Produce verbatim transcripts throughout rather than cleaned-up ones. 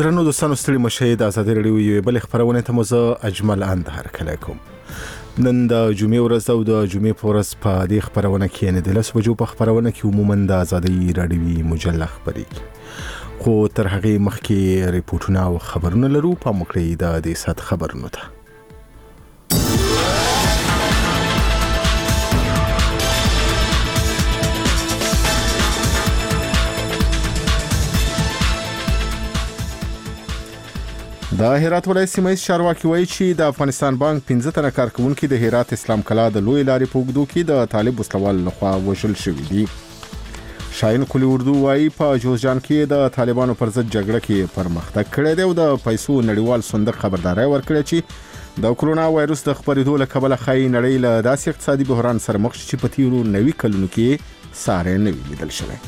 درنو دوستانو ستړي مشه د ازادي راډیو یو بل خبرونه ته مزه اجمل اندهر کلیکم. نن د جمعې ورځ او د جمعې په ورځ په دې خبرونه کې نه د لس بجو په خبرونه کې عموما د ازادي راډیوي مجله خبري خو تر هغه مخکې ریپورتونه او خبرونه لرو په مکړې د دې سات خبرونه ته. د هرات ولایت سیمه ییز چارواکي وایي چې د افغانستان بانک پنځه تنه کارکونکي د هرات اسلام کلا د لوی لارې په اوږدو کې د طالب وسلوال لخوا وژل شوي دي. شاهین قلی اردو وایي په جوزجان کې د طالبانو پر ضد جګړه کې پرمختګ کړی دی او د پیسو نړیوال صندوق خبرداري ورکړه چې د کرونا وایروس د خپرېدو له کبله ښایي نړۍ له داسې اقتصادي بحران سره مخ شي چې په تیرو نوي کلونو کې ساری نه وي لیدل شوی.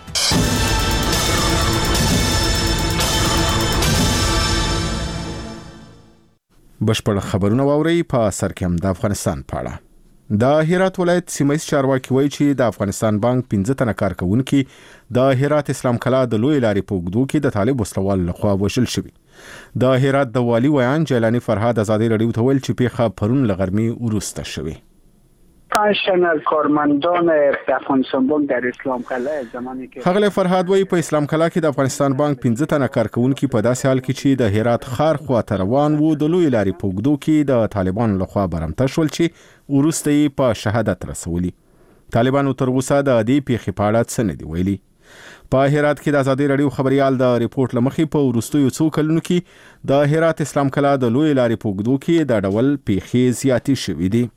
بشپړ خبرونه واوري په سر کې هم د افغانستان په اړه. د هرات ولایت سیمه ییز چارواکي وایي چې د افغانستان بانک پنځه تنه کارکونکي د هرات اسلام کلا د لوی لارې په اوږدو کې د طالب وسلوال لخوا وژل شوي. د هرات د والي ویان جیلانی فرهاد ازادي راډیو ته ویل چې پیښه پرون له غرمې وروسته شوې. پنج تن از کارمندان افغانستان بانک در اسلام کلا زمانی که هغه فرهاد وایي په اسلام کلا کې د افغانستان بانک پنځه تنه کارکونکي په داسې حال کې چې د هرات ښار خواته روان وو د لوی لارې په اوږدو کې د طالبانو لخوا برمته شول چې وروسته یې په شهادت رسولي. طالبانو تر اوسه د دې پیښې په اړه څه نه دي ویلي. په هرات کې د ازادي راډیو خبريال د ریپورت لمخې په وروستیو څو کلونو کې د هرات اسلام کلا د لوی لارې په اوږدو کې د ډول پیښې زیاتې شوې دي.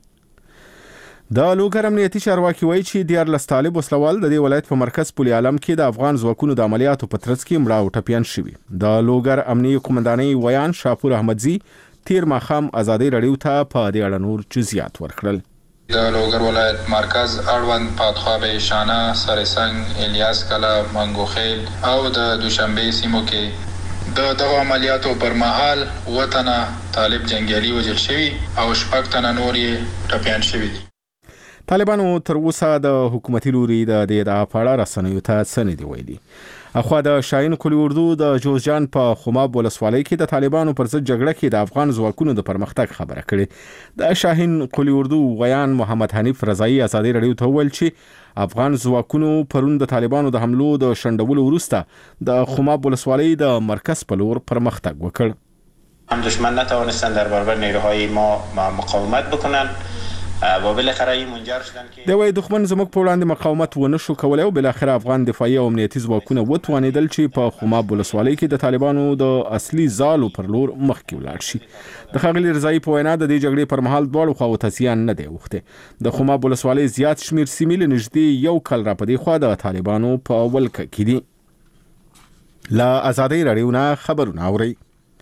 د لوګر امنیتي چارواکي وایي چې دیارلس طالب وسلوال د دې ولایت په مرکز پل عالم کې د افغان ځواکونو د عملیاتو په ترڅ کې مړه او ټپیان شوي. د لوګر امنیتي قومندانۍ ویان شاپور احمدزي تیر ماښام ازادي راډیو ته په دې اړه نور جزئیات ورکړل. د لوګر ولایت مرکز اړوند پادخواب شانه سرسنګ الیاس کلا منګوخیل او د دوشنبه سیمو کې د دغه عملیاتو پر مهال وطن طالب جنگیالي وژل شوي او شپږ تنه نور یې ټپیان شوي دي. طالبانو تر اوسه د حکومتي لوري د دې ادعا په اړه رسنیو ته څه نه دي ویلي. اخوا د شاهین قلی اردو د جوزجان په خماب ولسوالۍ کې د طالبانو پر ضد جګړه کې د افغان ځواکونو د پرمختګ خبره کړې. د شاهین قلی اردو ویان محمد حنیف رضایی ازادي راډیو ته ویل چې افغان ځواکونو پرون د طالبانو د حملو د شنډولو وروسته د خماب ولسوالۍ د مرکز په لور پرمختګ وکړ. هم دشمن نتوانستن در برابر نیروهای ما مقاومت بکنن و بالاخره این منجر شدن که د وای دښمن زموږ په وړاندې مقاومت ونه شو کولای او بالاخره افغان دفاعي او امنیتي ځواکونه وتوانېدل چې په خماب ولسوالۍ کې د طالبانو د اصلي ځالو پر لور مخکې ولاړ شي. د ښاغلي رضایی په وینا د دې جګړې پر مهال دواړو خواو ته زیان نه دی اوښتی. د خماب ولسوالۍ زیات شمیر سیمې له نږدې یو کال را په دې خوا د طالبانو په ولکه کې دي. له ازادي راډیو نه خبرونه اورئ.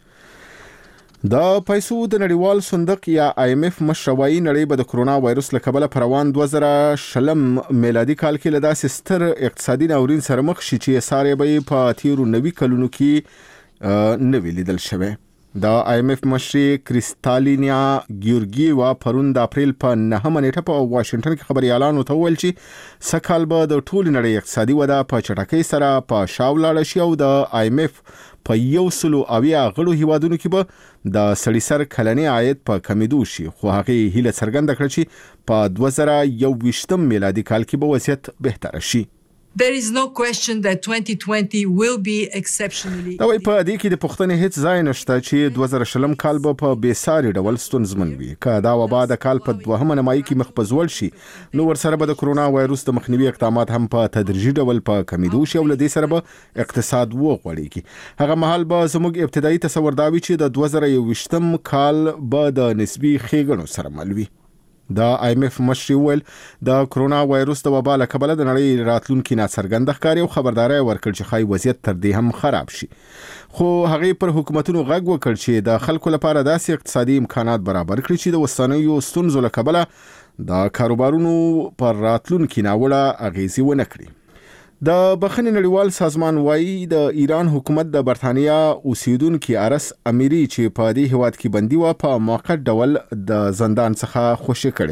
د پیسو د نړیوال صندوق یا آی ایم اف مشروعي نړۍ به د کرونا وایروس له کبله پر روان دوه زره شلم میلادي کال کې له داسې ستر اقتصادي ناورین سره مخ شي چې ساری به په تیرو نوي کلونو کې نه وی لیدل شوی. د آی ایم اف مشري کریستالینیا ګیورګیوا پرون د اپریل په نهمه نیټه په واشنگټن کې خبريالانو ته ویل چې سکهال به د ټول نړۍ اقتصادي وده په چټکۍ سره په شا ولاړه شي او د آی ایم اف په یو سلو اویا غړو هیوادونو کې به د سړي سر کلنی عاید په کمیدو شي. خو هغه هیله څرګنده کړه چې په دوه زره یوویشتم میلادي کال کې به وضعیت بهتر شي. There is no question that twenty twenty will be exceptionally. دا وایي په دې کې د پوښتنې هیڅ ځای نشته چې دوه زره شلم کال به په بېساري ډول ستونزمن وي. که دا وبا د کال په دوهمه نیمایي کې مخ په ځوړ شي نو ورسره به د کرونا وایروس د مخنیوي اقدامات هم په تدریجي ډول په کمیدو شي او له دې سره به اقتصاد وغوړېږي. هغه مهال به زموږ ابتدایي تصور دا وي چې د دوه زره یوویشتم کال به د نسبي ښېګڼو سره مل وي. د آی ایم اف مشري ویل د کرونا وایروس د وبا له کبله د نړۍ راتلونکي ناڅرګنده ښکاري او خبرداری ورکړ چې ښایي وضعیت تر دې هم خراب شي. خو هغې پر حکومتونو غږ وکړ چې د خلکو لپاره داسې اقتصادي امکانات برابر کړي چې د اوسنیو ستونزو له کبله د کاروبارونو پر راتلونکي ناوړه اغېزې ونه کړي. د بخښنې نړیوال سازمان وایي د ایران حکومت د برتانیا اوسیدونکي ارس امیری چې په دې هیواد کې بندي و په موقت ډول د زندان څخه خوشي کړې ده.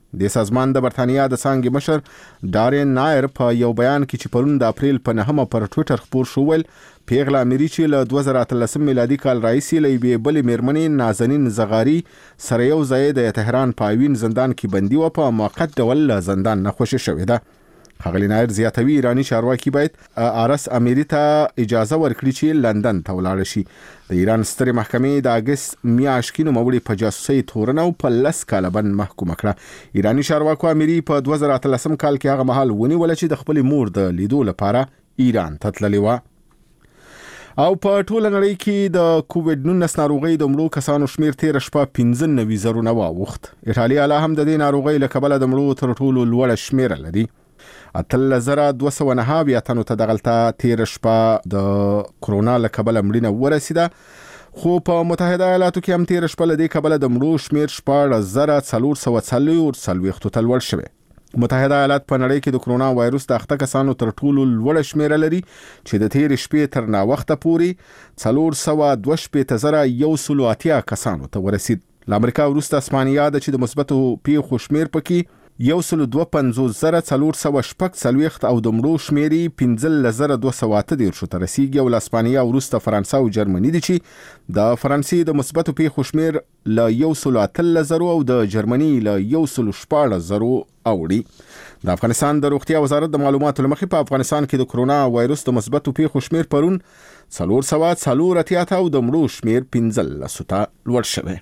د سازمان د برتانیا د څانګې مشر ډارین نایر په یو بیان کې چې پرون د اپریل په نهمه پر ټویټر خپور شو ویل پیغله اميري چې له دوه زره اتلس میلادي کال راهیسې له یوې بلې میرمنې نازنین زغاري سره یو ځای د تهران په اوین زندان کې بندي و په موقت ډول له زندان نه خوشي شوې ده. ښاغلي نایر زیاتوي ایرانی چارواکي باید آرس اميري ته اجازه ورکړي چې لندن ته ولاړ شي. د ایران سترې محکمې د اگست میاشتې کې نوموړي په جاسوسۍ تورنه او په لس کاله بند محکومه کړه. ایرانی چارواکو اميري په دوه زره اتلس کال کې هغه مهال ونیول چې د خپل مور د لیدو لپاره ایران ته تللی و. او په ټوله نړۍ کې د کووډ نولس ناروغۍ د مړو کسانو شمیر تیر شپه پنځه نوي زرونه واوښت. ایټالیا لا هم د دې ناروغۍ له کبله د مړو تر ټولو لوړه شمیر لري. اتل زره دوه سوه نهه بیا تنو ته دغلته تیر شپه د کرونا له کبله مړینه ورسیده، خو په متحده ایالاتو کې هم تیر شپه له دې کبله د مړو شمیر شپاړس زره څلور سوه څلوېښتو ته لوړ شوی. متحده ایالات په نړۍ کې د کرونا وایروس د اخته کسانو تر ټولو لوړه شمیره لري چې د تیر شپې تر ناوخته پورې څلور سوه دوه شپېته زره یو سلو اتیا کسانو ته ورسید. له امریکا وروسته اسپانیا ده چې د مثبتو پیښو شمیر پکې یو سلو دوه پنځوس زره څلور سوه شپږ څلوېښت او د مړو شمیر یې پنځلس زره دوه سوه اته دېرشو ته رسیږي. او له اسپانیا وروسته فرانسه او جرمني دي چې د فرانسې د مثبتو پیښو شمیر له یو سلو اتلس زرو او د جرمني له یو سلو شپاړس زرو اوړي. د افغانستان د روغتیا وزارت د معلوماتو له مخې په افغانستان کې د کرونا وایروس د مثبتو پیښو شمیر پرون څلور سوه څلور اتیا ته او د مړو شمیر پنځلسو ته لوړ شوی.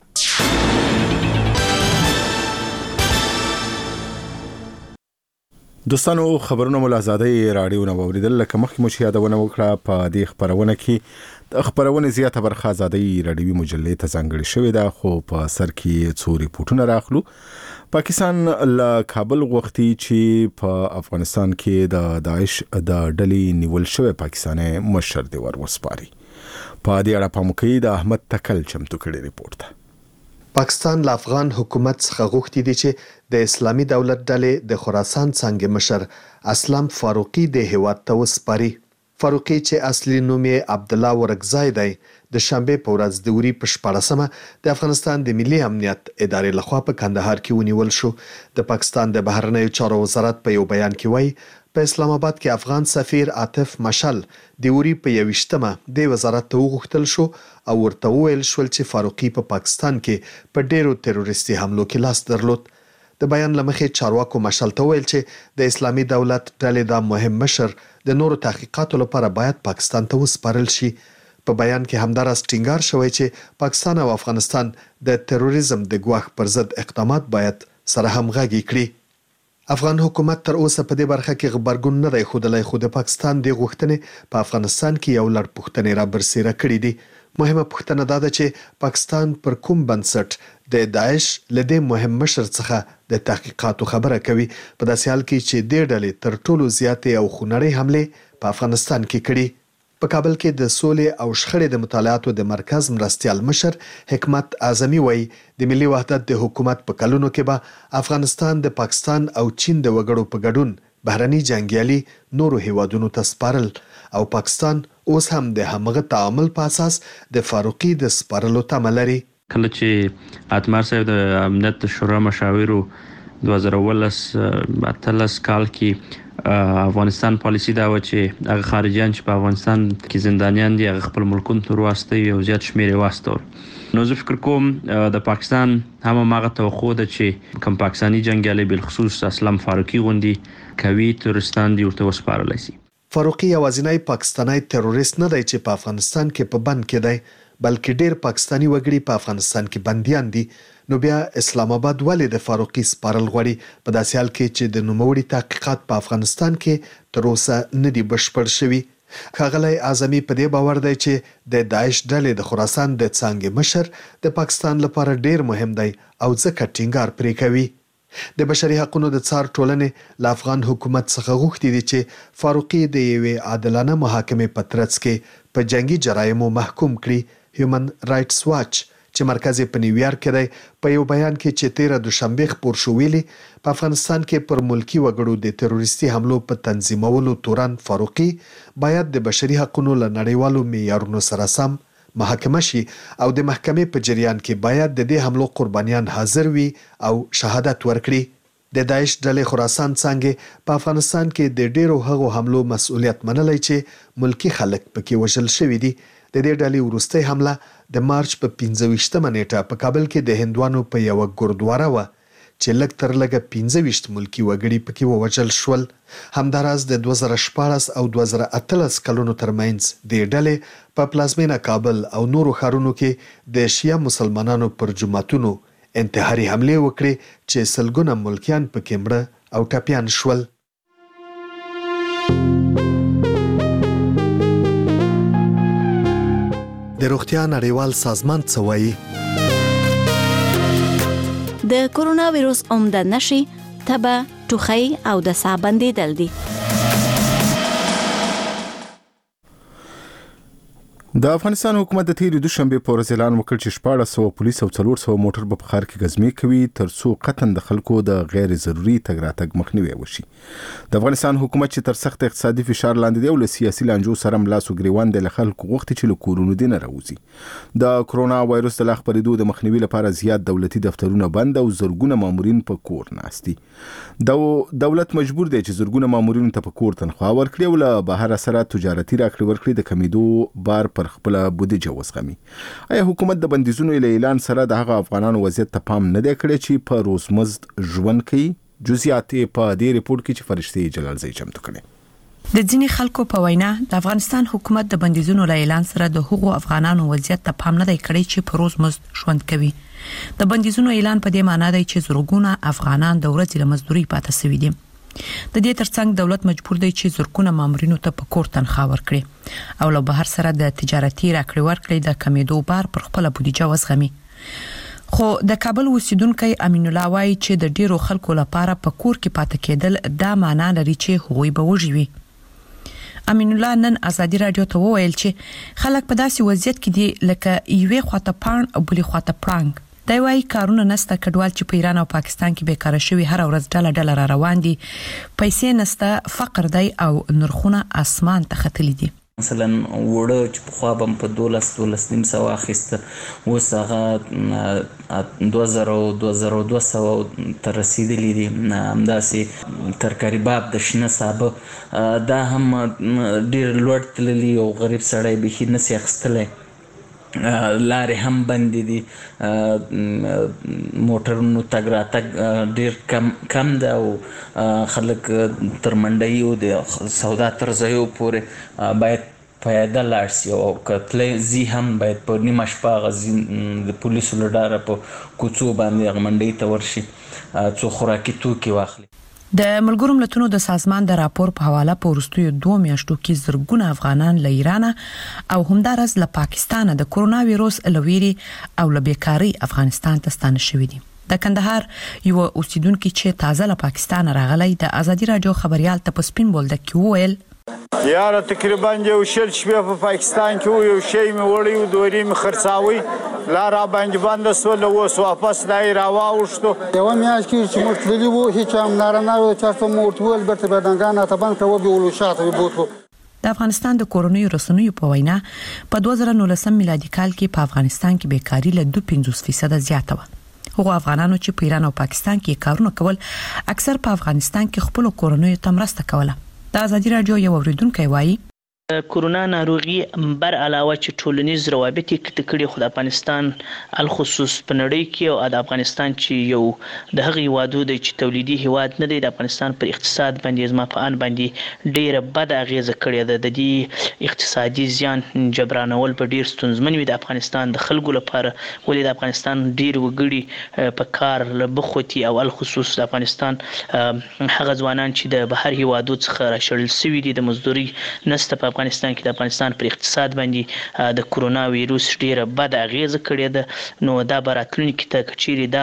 دوستانو خبرونه مو له آزادۍ راډیو نه واوریدل. لکه مخکې مو چې یادونه وکړه په دې خبرونه کې د خبرونې زیاته برخه آزادۍ راډیوي مجلې ته ځانګړې شوې ده، خو په سر کې څو ریپورټونه راخلو. پاکستان له کابل غوښتي چې په افغانستان کې د داعش د ډلې نیول شوی پاکستاني مشر دی ور وسپاري. په دې اړه پام کوي د احمد تکل چمتو کړي ریپورت ته. پاکستان له افغان حکومت څخه غوښتي دي چې د اسلامي دولت ډلې د خراسان څانګې مشر اسلام فاروقي د هیواد ته وسپاري. فاروقي چې اصلي نوم یې عبدالله ورکزای دی، د شنبې په ورځ د وري په شپاړسمه د افغانستان د ملي امنیت ادارې لخوا په کندهار کې ونیول شو. د پاکستان د بهرنیو چارو وزارت په یو بیان کې وایي په اسلام آباد کې افغان سفیر عاطف مشل د وري په یویشتمه د وزارت ته وغوښتل شو او ورته وویل شول چې فاروقي په پاکستان کې په ډیرو تروریستي حملو کې لاس درلود. د بیان لمخې چارواکو مشل ته ویل چې د اسلامي دولت ډلې دا مهم مشر د نورو تحقیقاتو لپاره باید پاکستان ته وسپارل شي. په بیان کې همداراز ټینګار شوی چې پاکستان او افغانستان د تروریزم د ګواښ پر ضد اقدامات باید سره همغږي کړي. افغان حکومت تر اوسه په دې برخه کې غبرګون نه دی ښودلی، خو د پاکستان د غوښتنې په افغانستان کې یو لړ پوښتنې را برسېره کړي دي. مهمه پوښتنه دا ده چې پاکستان پر کوم بنسټ د داعش له دې مهم مشر څخه د تحقیقاتو خبره کوي، په داسې حال کې چې دې ډلې تر ټولو زیاتې او خونړۍ حملې په افغانستان کې کړي. په کابل کې د سولې او شخړې د مطالعاتو د مرکز مرستیال مشر حکمت اعظمي وایي د ملي وحدت د حکومت په کلونو کې به افغانستان د پاکستان او چین د وګړو په ګډون بهرني جنګیالي نورو هیوادونو ته سپارل او پاکستان اوس هم د همغه تعامل په اساس د فاروقي د سپارلو تمه لري. کله چې اتمر صاحب د امنیت شورا مشاورو دوه زره اوولس اتلس کال کې افغانستان پالیسی دا و چې هغه خارجيان چې په افغانستان کې زندانیان دي هغه خپل ملکونو ته واستوي او زیات شمیر یې واستول. نو زه فکر کوم د پاکستان هم هغه توقع ده چې کوم پاکستاني جنګیالي بالخصوص اسلام فاروقي غوندي کوي تورستان دی ورته وسپارلی شي. فاروقي یوازینی پاکستانی تروریست نه دی چې په افغانستان کې په بند کې دی، بلکې ډیر پاکستانی وګړي په افغانستان کې بنديان دي. نو بیا اسلام آباد ولې د فاروقي سپارل غواړي په داسې حال کې چې د نوموړي تحقیقات په افغانستان کې تر اوسه نه دي بشپړ شوي. ښاغلی اعظمي په دې باور دی چې د داعش ډلې د خراسان د څانګې مشر د پاکستان لپاره ډیر مهم دی او ځکه ټینګار پرې کوي. د بشري حقوقو د څار ټولنې له افغان حکومت څخه غوښتي دي چې فاروقي د یوې عادلانه محاکمې په ترڅ کې په جنگي جرایمو محکوم کړي. هیومن رائټس واچ چې مرکز په نیویارک کې دی په یو بیان کې چې تیره دوشنبه خپور شو ویلي په افغانستان کې پر ملکی وګړو د تروریستي حملو په تنظیمولو تورن فاروقي باید د بشري حقوقو له نړیوالو معیارونو سره سم محاکمه شي او د محکمې په جریان کې باید د دې حملو قربانیان حاضر وي او شهادت ورکړي. د داعش ډلې خراسان څنګه په افغانستان کې د ډیرو هغو حملو مسؤلیت منلی چې ملکی خلک پکې وژل شوي دي. د دې ډلې وروستۍ حمله د مارچ په پنځه ویشتمه نیټه په کابل کې د هندوانو په یوه ګردواره وه چې لږ تر لږه پنځه ویشت ملکي وګړي پکې ووژل شول. همداراز د دوه زره شپاړس او دوه زره اتلس کلونو ترمنځ د ډلې په پلازمینه کابل او نورو ښارونو کې د شیعه مسلمانانو پر جوماتونو انتحاري حملې وکړې چې سلګونه ملکیان پکې مړه او ټپیان شول. د روغتیا نړیوال سازمان څه وایي؟ د کورونا ویروس عمده نښې تبه، ټوخی او د ساه بندېدل دي. د افغانستان حکومت د تیرې دوشنبه په ورځ اعلان وکړ چې شپاړس سوه پولیس او څلور سوه موټر به په ښار کې ګزمې کوي ترڅو قطعاً د خلکو د غیر ضروري تګ راتګ مخنیوی وشي. د افغانستان حکومت چې تر سخت اقتصادي فشار لاندې دی او له سیاسي لانجو سره ملاس و ګریوان دی له خلکو غوښتي چې له کورونو دې نه راوځي. د کرونا وایروس د لا خپرېدو د مخنیوي لپاره زیات دولتي دفترونه بند او زرګونه مامورین په کور ناست دي. دولت مجبور دی چې زرګونه مامورینو ته په کور تنخواه ورکړي او له بهر سره تجارتي راکړې ورکړې د کمیدو بار پر خپل بودیجه وسغمي. آیا حکومت د بندیزونو له اعلان سره د هغه افغانانو وضعیت ته پام نه دی کړی چې په روزمزد ژوند کوي؟ جزئیات په دې ریپورت کې چې فرشتي جلالزی چمتو کړي. د ځینې خلکو په وینا د افغانستان حکومت د بندیزونو له اعلان سره د هغو افغانانو وضعیت ته پام نه دی کړی چې په روزمزد ژوند کوي. د بندیزونو اعلان په دې معنی دی چې زرګونه افغانان د ورځې له مزدوري پاتې شوي دي. د دې ترڅنګ دولت مجبور دی چې زرګونه مامورینو ته په کور تنخواه ورکړي او له بهر سره د تجارتي راکړې ورکړې د کمیدو بار پر خپل بودیجه وسغمي. خو د کابل اوسیدونکو امین الله وایي چې د ډیرو خلکو لپاره په کور کې پاتې کېدل دا معنی لري چې هغوی به وژوي. امین الله نن ازادي رادیو ته وویل چې خلک په داسې وضعیت کې دي لکه یوې خواته پاڼ او بلې خواته پړانګ. دا وايي کارونه نسته، کډوال چې په ایران او پاکستان کې بیکاره شوي هر ورځ ډله ډله را روان دي، پیسې نسته، فقر دی او نرخونه اسمان ته ختلي دي. مثلا وړه چې په خوا به په دولس دولس نیم سوه اخیسته، اوس هغه دوه زره دوه زره دوه سوه ته رسیدلی دي. همداسې ترکاري باب د شنه سابه دا هم ډېر لوړ تللي او غریب سړی بیخي نسي اخیستلی. لارې هم بندې دي، موټرونو تګ راتګ ډېر کم کم ده او خلک تر منډۍ او د سودا تر ځایو پورې باید پیاده لاړ شي او که تللی ځي هم باید په نیمه شپه هغه د پولیسو له ډاره په کوڅو باندې هغه منډۍ ته ورشي څو خوراکي توکي واخلي. د ملګرو ملتونو د سازمان د راپور په حواله په وروستیو دوه میاشتو کې زرګونه افغانان له ایران او همدارس له پاکستان د کرونا ویروس له ویري او له بیکاری افغانستان ته ستانه شوي دي. د کندهار یو اوسیدونکو چې تازه له پاکستان راغلی د ازادي رادیو خبريال ته په سپین بولدک کې وویل یاره تقریبا یو شل شپې په پاکستان کې یو شی مې وړی و دوری مې خرڅاوي لا را باندې باندې سول اوس واپس دای را واوښتو. یو میاش کې چې موږ تللی وو هیڅ هم نارنه و چې څه مورت ول برته بدنګان ته باندې کوي ولو شاته بوتو. د افغانستان د کورونی رسنیو په وینا په دوه زره نولس میلادي کال کې په افغانستان کې بیکاری له دوه پنځوس فیصد زیاته و. هغو افغانانو چې په ایران او پاکستان کې کارونه کول اکثر په افغانستان کې خپل کورونی ته مرسته کوله. د ازادي رادیو یو اوریدونکو وایي کرونا ناروغي بر علاوه چې ټولنیز روابط کې تکړه خو د افغانستان الخصوص په نړۍ کې او د افغانستان چې یو د هغه وادو د چې تولیدي هواد نه دی د افغانستان پر اقتصاد باندې زما په ان باندې ډیره بد اغیزه کړې ده. د دې اقتصادي زیان جبرانول په ډیر ستونزمن وي د افغانستان د خلکو لپاره، ولې د افغانستان ډیر وګړي په کار لبخوتي او الخصوص د افغانستان هغه ځوانان چې د بهر هوادو څخه راشړل شوي دي د مزدوري نسته په افغانستان کې د افغانستان پر اقتصاد باندې د کرونا ویروس ډیره بد اغیزه کړې ده. نو دا براتلونکي ته کچيري دا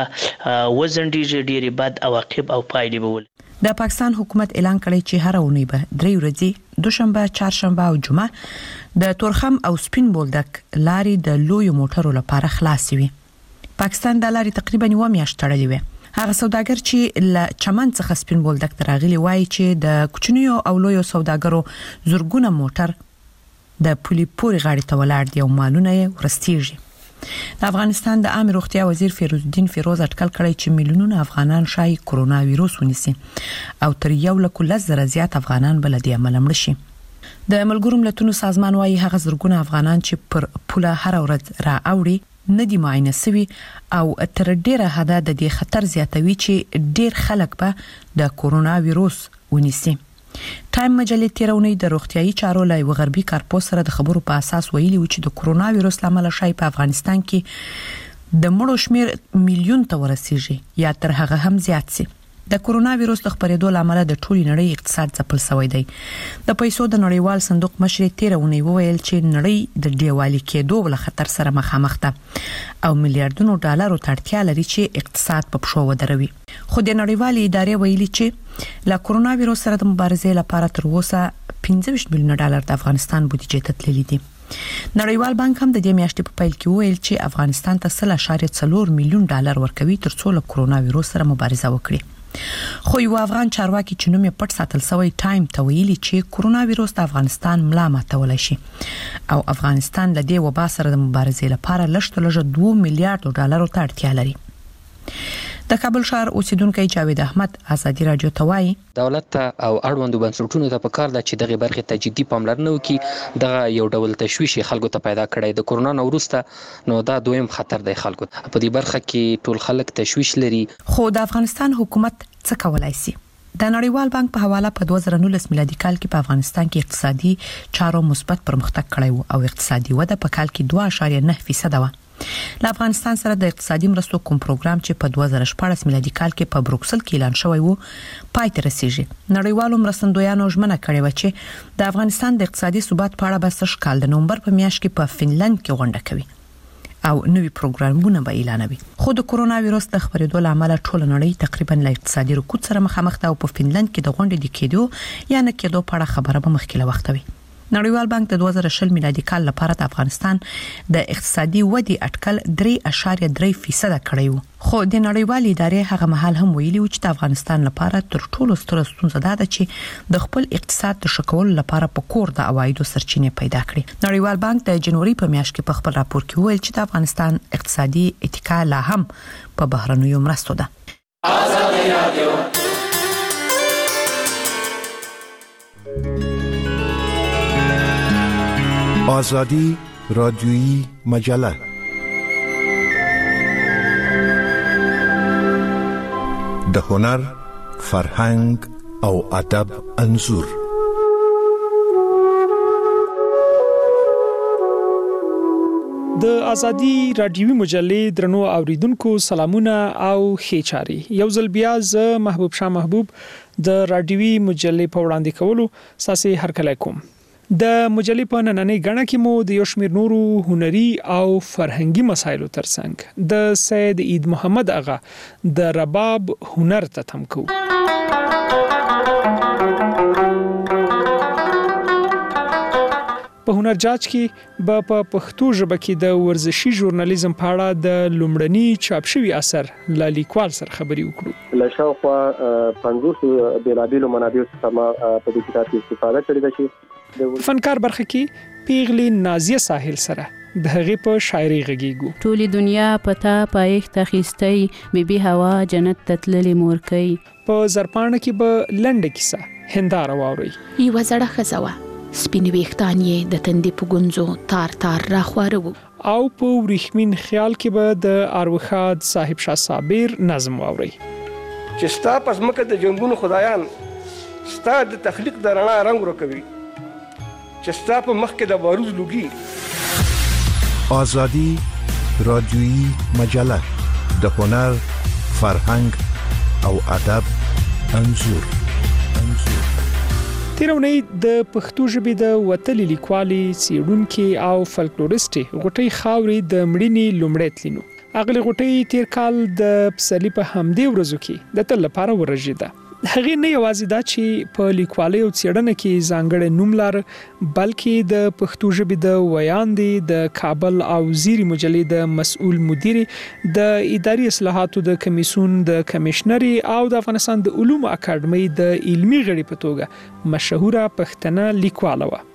وزن ډیره بد عواقب او پایلې به ول. د پاکستان حکومت اعلان کړی چې هر اونۍ به درې ورځې دوشنبه، چهارشنبه او جمعه د تورخم او سپین بولدک لارې د لوی موټرو لپاره خلاص وي. پاکستان د لارې تقریبا یو میاشت تړلې وي. هغه سوداګر چې له چمن څخه سپین بولدک ته راغلي وایي چې د کوچنیو او لویو سوداګرو زرګونه موټر د پولي پوري غاړې ته ولاړ دي او مالونه یې ورستېږي. د افغانستان د عامه روغتیا وزیر فیروز الدین فیروز اټکل کړی چې میلیونونه افغانان شای کرونا وایروس ونیسي او تر یو لک لس زره زیات افغانان بل دي عمل مړ شي. د ملګرو ملتونو سازمان وايي هغه زرګونه افغانان چې پر پوله هر ورځ را اوړي نه دي معاینه شوي او تر ډیره حده د دې خطر زیاتوي چې ډیر خلک به د کرونا وایروس ونیسي. ټایم مجلې تیرونی د روغتيایي چارو لای وغربي کارپوس سره د خبرو په اساس ویلي و چې د کرونا وایروس لامل شای په افغانستان کې د مړو شمیر میلیون ته ورسیږي یا تر هغه هم زیات سي. د کرونا وایروس د خپرېدو لامل د ټولي نړۍ اقتصاد ځپل شوی دی. د پیسو د نړیوال صندوق مشر تیرونی وویل چې نړۍ د ډیوالي کېدو ول خطر سره مخامخ ده او میلیارډونو ډالرو ته اړتیا لري چې اقتصاد په پښو ودروي. خو د نړیوالې ادارې ویلي چې لا کرونا وایروس سره د مبارزې لپاره تر اوسه پنځه ویشت میلیونه ډالر د افغانستان بودیجه ته تللي دي. نړیوال بانک هم د دې میاشتې په پیل کې ویل چې افغانستان ته سل اشاریه څلور میلیون ډالر ورکوي ترڅو له کرونا وایروس سره مبارزه وکړي. خو یو افغان چارواکي چې نوم یې پټ ساتل شوی ټایم ته ویلي چې کرونا وایروس د افغانستان ملا ماتولای شي او افغانستان له دې وبا سره د مبارزې لپاره لږ لږ دوه میلیارډ ډالرو ته اړتیا لري. د کابل ښار اوسیدونکو جاوید احمد ازادي رادیو ته وایي دولت ته او اړوندو بنسټونو ته پکار ده چې دغه برخه ته جدي پاملرنه وکړي. دغه یو ډول تشویش خلکو ته پیدا کړی د کرونا وروسته نو دا دویم خطر دی خلکو په دې برخه کې ټول خلک تشویش لري. خو د افغانستان حکومت څه کولای شي؟ د نړیوال بانک په حواله په دوه زره نولس میلادي کال کې په افغانستان کې اقتصادي چارو مثبت پرمختګ کړی و او اقتصادي وده په کال کې دوه اعشاریه نه فیصد و. له افغانستان سره د اقتصادي مرستو کوم پروګرام چې په دوه زره شپږ میلادي کال کې په بروکسل کې اعلان شوی و پای ته رسیږي. نړیوالو مرستندویانو ژمنه کړې و چې د افغانستان د اقتصادي ثبات په اړه به سږ کال د نومبر په میاشت کې په فنلند کې غونډه کوي او نوي پروګرامونه به اعلانوي. خو د کرونا وایروس د خپرېدو لامل ټول نړۍ تقریبا له اقتصادي رکود سره مخامخ ده او په فنلند کې د غونډې د کېدو یا نه کېدو په اړه خبره به مخکې له وخت وي. نړیوال بانک د دوه زره شل میلادي کال لپاره د افغانستان د اقتصادي ودې اټکل درې اعشاریه درې فیصد کړی و. خو د نړیوال ادارې هغه مهال هم ویلي و چې د افغانستان لپاره تر ټولو ستره ستونزه ده چې د خپل اقتصاد د شکولو لپاره په کور د عوایدو سرچینې پیدا کړي. نړیوال بانک د جنوري په میاشت کې په خپل راپور کې ویل چې د افغانستان اقتصادي اتکا لا هم په بهرنیو مرستو ده. آزادي رادیو آزادی رادیویی مجله د هنر، فرهنګ او ادب انځور. د آزادی رادیویی مجلې درنو اوریدونکو سلامونه او ښه چاري. یو ځل بیا ز محبوب شاه محبوب د رادیویی مجلې په وړاندې کولو ساسي هرکلی کوم. د مجلې په نننۍ غاڼه کې مو د یو شمېر نورو هنري او فرهنګي مسایلو ترڅنګ د سید عید محمد اغا د رباب هنر ته تم کوو. په هنر جاج کې به په پښتو ژبه کې د ورزشي ژورنالیزم په اړه د لومړني چاپ شوي اثر له لیکوال سره خبرې وکړو. له شاوخوا پنځوس بېلابېلو منابعو څخه ما په دې کتاب کې استفاده کړې ده چې فنکار برخه کې پیغلې نازیه ساحل سره د هغې په شاعري غږیږو. ټولې دنیا پتا پایښت اخیستی بیبي هوا جنت ته تللې مورکۍ. په زرپاڼه کې به لنډه کیسه هنداره واورئ. یوه زړه ښځه وه، سپین ویښتان یې د تندې په ګونځو تار تار راخواره وو. او په وریښمین خیال کې به د اروخاد صاحب شاه صابر نظم واورئ. چې ستا په ځمکه د جنګونو خدایان ستا د تخلیق د رڼا رنګ ورکوي، چې ستا په مخ کې د باروز لوګي. آزادی رادیویی مجله د هنر، فرهنګ او ادب انځور. تیرونی د پښتو ژبې د وتلې لیکوالي، څېړونکي او فلکلوریستې غوټۍ خاورې د مړینې لومړی تلینو. اغلې غوټۍ تیر کال د پسرلي په همدې ورځو کې د تل لپاره ورژېده. هغې نه یوازې دا چې په لیکوالۍ او څېړنه کې ځانګړی نوم لاره، بلکې د پښتو ژبې د ویاندې، د کابل او زیري مجلې د مسؤل مدیرې، د اداري اصلاحاتو د کمیسیون د کمیشنري او د افغانستان د علومو اکاډمۍ د علمي غړي په توګه مشهوره پښتنه لیکواله وه.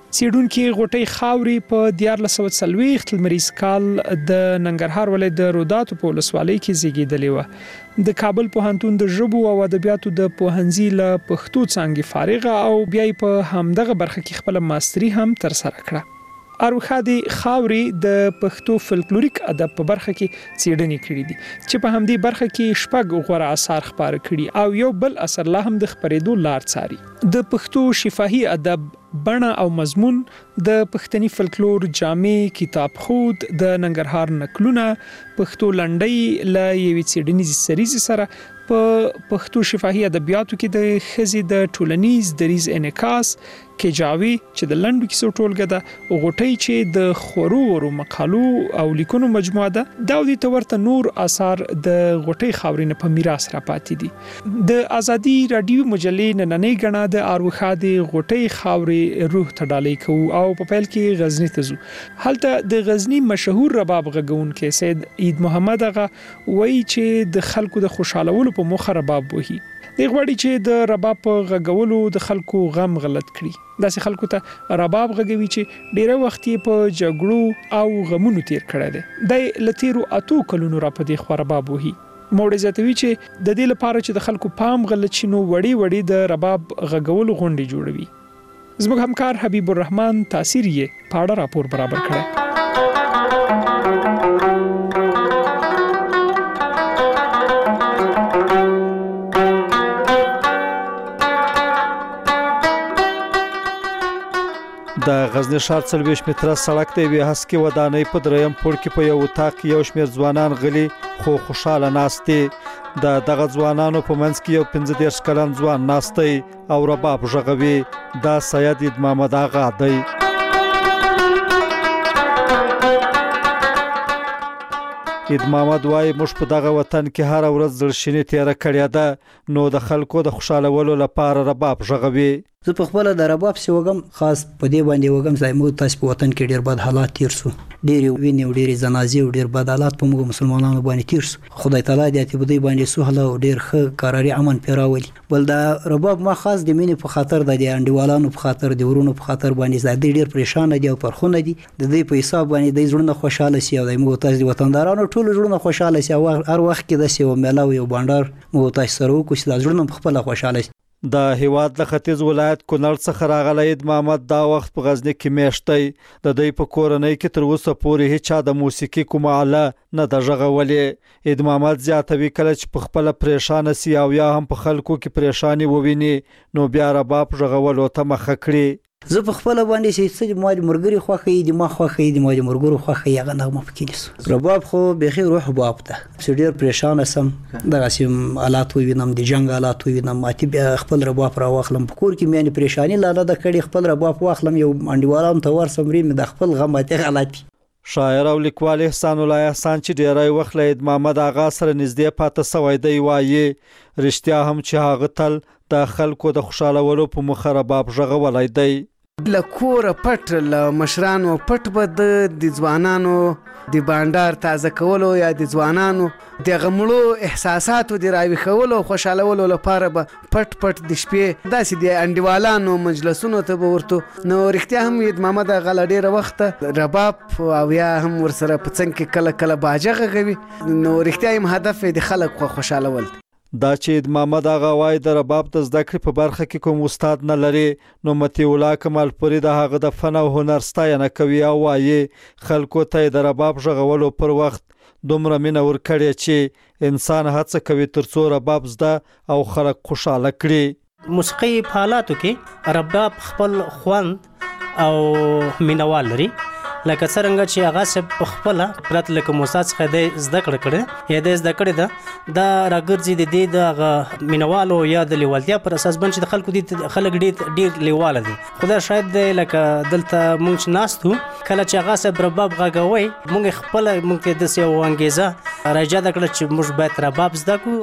سیډونکو غوټۍ خاوري په دیار لسو څلويخت لمریز کال د ننګرهار ولایت د روداتو په ولسوالۍ کې زیږیدلې و. د کابل پوهنتون د ژبو او ادبیاتو د پوهنځي له پښتو څانګې فارغه او بیا په همدغه برخه کې خپل ماستری هم تر سره کړه. اروخادي خاوري د پښتو فلکلوریک ادب په برخه کې څېړنې کړې دي چې په همدې برخه کې شپږ غوړه آثار خپاره کړي او یو بل اثر لا هم د خپرېدو لار څاري. د پښتو شفاهي ادب بڼه او مضمون د پښتني فلکلور جامع کتاب خود د ننګرهار نکلونه پښتو لنډۍ ل یوې څېړنیزې سریزې سره په پښتو شفاهي ادبیاتو کې د خزي د ټولنیز دریز انعکاس کجاوي چې د لنډو کیسو ټولګه ده غوټۍ چې د خورو ورو مقالو او لیکونو مجموعه ده دا د تورته نور آثار د غوټۍ خاورینه په میراث را پاتې دي. د ازادي رادیو مجلې نننۍ غنا د اروخادي غوټۍ خاوري روح ته ډالۍ کوو او په پیل کې غزنی ته ځو. هلته د غزنی مشهور رباب غږونکي سید عید محمد هغه وایي چې د خلکو د خوشالولو په مخه رباب وهي. دی غواړي چې د رباب په غږولو د خلکو غم غلط کړي. داسې خلکو ته رباب غږوي چې ډیره وخت یې په جګړو او غمونو تیر کړی دی. د لتیرو اتو کلونو را په دې خو رباب وهي. موړ زیاتوي چې د دې لپاره چې د خلکو پام غلط شي نو وړي وړي د رباب غږولو غونډې جوړوي. زموږ همکار حبیب الرحمن تاثیر یې پاړه راپور برابر کړی. د غزنی ښار څلوېښت متره سړک د یوې هسکې ودانۍ په دریم پوړ کې په یو اتاق کې یو شمېر ځوانان غلي خو خوشاله ناست دي. د دغه ځوانانو په منځ کې یو پنځه دېرش کلن ځوان ناست دی او رباب غږوي. دا سید عید محمد آغا دی. عید محمد وایي موږ په دغه وطن کې هر ورځ زړشینې تیره کړې ده نو د خلکو د خوشالولو لپاره رباب غږوي. زه په خپل د رباب سی وګم خاص په دې باندې وګم چې موږ تاسو په وطن کې ډیر بد حالات تیر سو ډیر ویني او ډیر زنازي او ډیر بد حالات په موږ مسلمانانو باندې تیر سو. خدای تعالی دې ته بده باندې سهله او ډیر ښه قراري امن پیراولي. بل دا رباب ما خاص د مینې په خاطر د انډیوالانو په خاطر د ورونو په خاطر باندې زده ډیر پریشان دي او پرخونه دي د دې په حساب باندې د زړونو خوشاله سي او د موږ تاسو د وطندارانو ټول زړونو خوشاله سي او هر وخت کې د سی او ملاوي او بانډار موږ تاسو سره وکړو چې د زړونو په خپل خوشاله سي. د هیواد د ختیځ ولایت کونړ څخه راغلی عید محمد دا وخت په غزنی کې میشت دی. د دوی په کورنۍ کې تر اوسه پورې هیچا د موسیقي کومه آله نه ده غږولې. عید محمد زیاتوي کله چې په خپله پریشانه سي او یا هم په خلکو کې پریشاني وویني نو بیا رباب غږولو ته مخه کړي. زه په خپل باندې چې ما د مرګري خوخه دي ما خوخه دي ما د مرګرو خوخه یغه نغمه پکې رباب خو بخي روح باب ته چې ډیر پریشان سم دغه سیم آلات وینم د جنگ آلات وینم ماتي بیا خپل رباب را واخلم په کور کې مې پریشانی لاله د کړي خپل رباب واخلم یو انډیوالان ته ور سمري مې د خپل غم ته غلطي. شاعر او لیکوال احسان الله احسان چې ډیری وخت له عید محمد آغا سره نږدې پاته سوی دی وایي رښتیا هم چې هغه تل د خلکو د خوشالولو په مخه رباب غږولی دی. له کوره پټ له مشرانو پټ به د ځوانانو د بانډار تازه کولو یا د ځوانانو د غمړو احساساتو د راویښولو او خوشالولو لپاره به پټ پټ د شپې داسې د انډیوالانو مجلسونو ته به ورتو نو رښتیا هم عید محمد آغا له ډېره وخته رباب او یا هم ورسره په څنګ کې کله کله باجه غږوي نو رښتیا هم هدف یې د خلک خوشالول. دا چې عید محمد آغا وایي د رباب د زده کړې په برخه کې کوم استاد نه لري نو مطیع الله کمالپوري د هغه د فن او هنر ستاینه کوي او وایي خلکو ته د رباب غږولو پر وخت دومره مینه ورکړې چې انسان هڅه کوي ترڅو رباب زده او خلک خوشاله کړي. موسیقي په حالاتو کې رباب خپل خوند او مینوال لري لکه څنګه چې هغه څه خپل پرات لکه موسی څخه د زده کړه کړي یا د زده کړه ده دا راګرځي د دې د مینوالو یا د لیوالتیا پر اساس باندې د خلکو دي خلک ډیر ډیر لیواله دي. خدای شاید لکه دلته مونږ ناستو کله چې هغه څه رباب غږوي مونږ خپل مونږ د سیو انګیزه راځي د کړه چې موږ باید رباب زده کړو.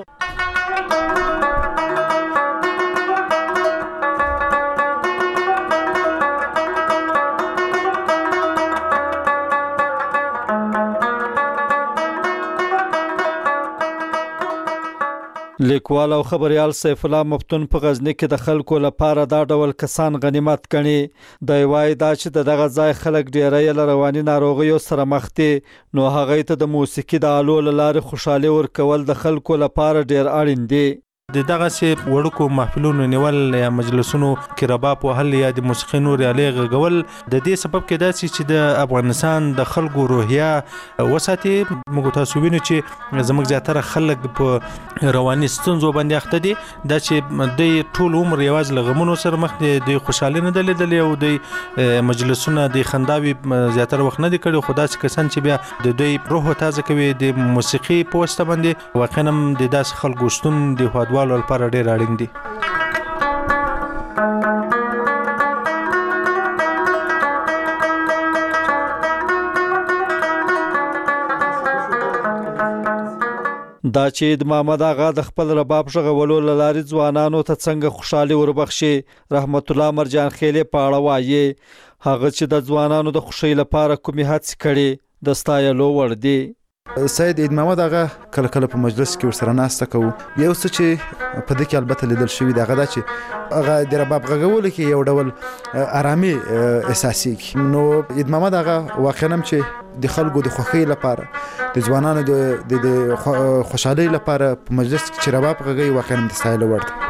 لیکوال او خبريال سیف الله مفتون په غزنی کې د خلکو لپاره دا ډول کسان غنیمت کړي د وای دا چې دغه ځای خلک ډیری رواني ناروغیو سره مخ دي نو هغه ته د موسیقي د آلو لاره خوشاله ورکول د خلکو لپاره ډیر اړین دي د دغه سي وړکو محفلونو نیول یا مجلسونو کې رباب وهل یا د موسیقي نور علی غول د دې سبب کې دا چې د افغانستان د خلکو روحیه وساتي موږ تاسو وینئ چې زموږ زیاتره خلک په رواني ستونزو باندې اخته دي دا چې د ټول عمر یوازې لغمونو سره مخ دي د خوشاله نه دلیدل او د مجلسونو د خنداوي زیاتره وخت نه دي کړي خدا چې کسان چې بیا د دوی روح تازه کوي د موسیقي پوسټ باندې واقعا د داس خلکو شتون د هوادوالو لپاره ډیر اړین دي دا چې د محمد آغا د خپل رباب ژغولو لاري ځوانانو ته څنګه خوشحالي وربخشي رحمت الله مرجان خېلې پاړه وایي هغه چې د ځوانانو د خوشي لپاره کومې هڅې کړي د ستایلو ور دي سید عید محمد آغا کله کله په مجلس کې ورسره ناسته کوو یو څه چې په دې کې البته لیدل شوی دی هغه دا چې هغه د رباب غږول کې یو ډول آرامي احساسي نو عید محمد آغا واقعا چې د خلکو د خوښۍ لپاره د ځوانانو د خوشحالۍ لپاره په مجلس کې چې رباب غږوي واقعا د ستایلو وړ دی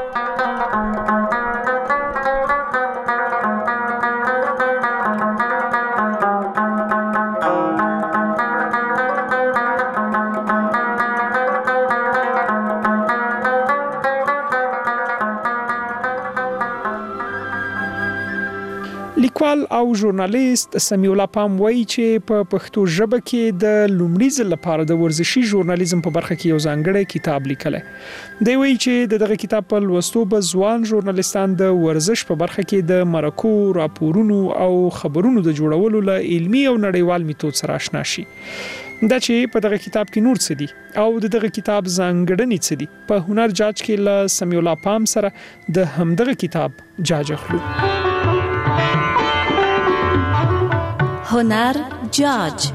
لیکوال او ژورنالیست سمیع الله پام وایي چې په پښتو ژبه کې د لومړي ځل لپاره د ورزشي ژورنالیزم په برخه کې یو ځانګړی کتاب لیکلی دی وایي چې دغه کتاب په لوستو به ځوان ژورنالیستان د ورزش په برخه کې د مرکو راپورونو او خبرونو د جوړولو له علمي او نړیوال میتود سره آشنا شي دا چې په دغه کتاب کې نور څه دي او د دغه کتاب ځانګړنې څه دي په هنر جاج کې له سمیع الله پام سره د همدغه کتاب جاج اخلو هنر جاج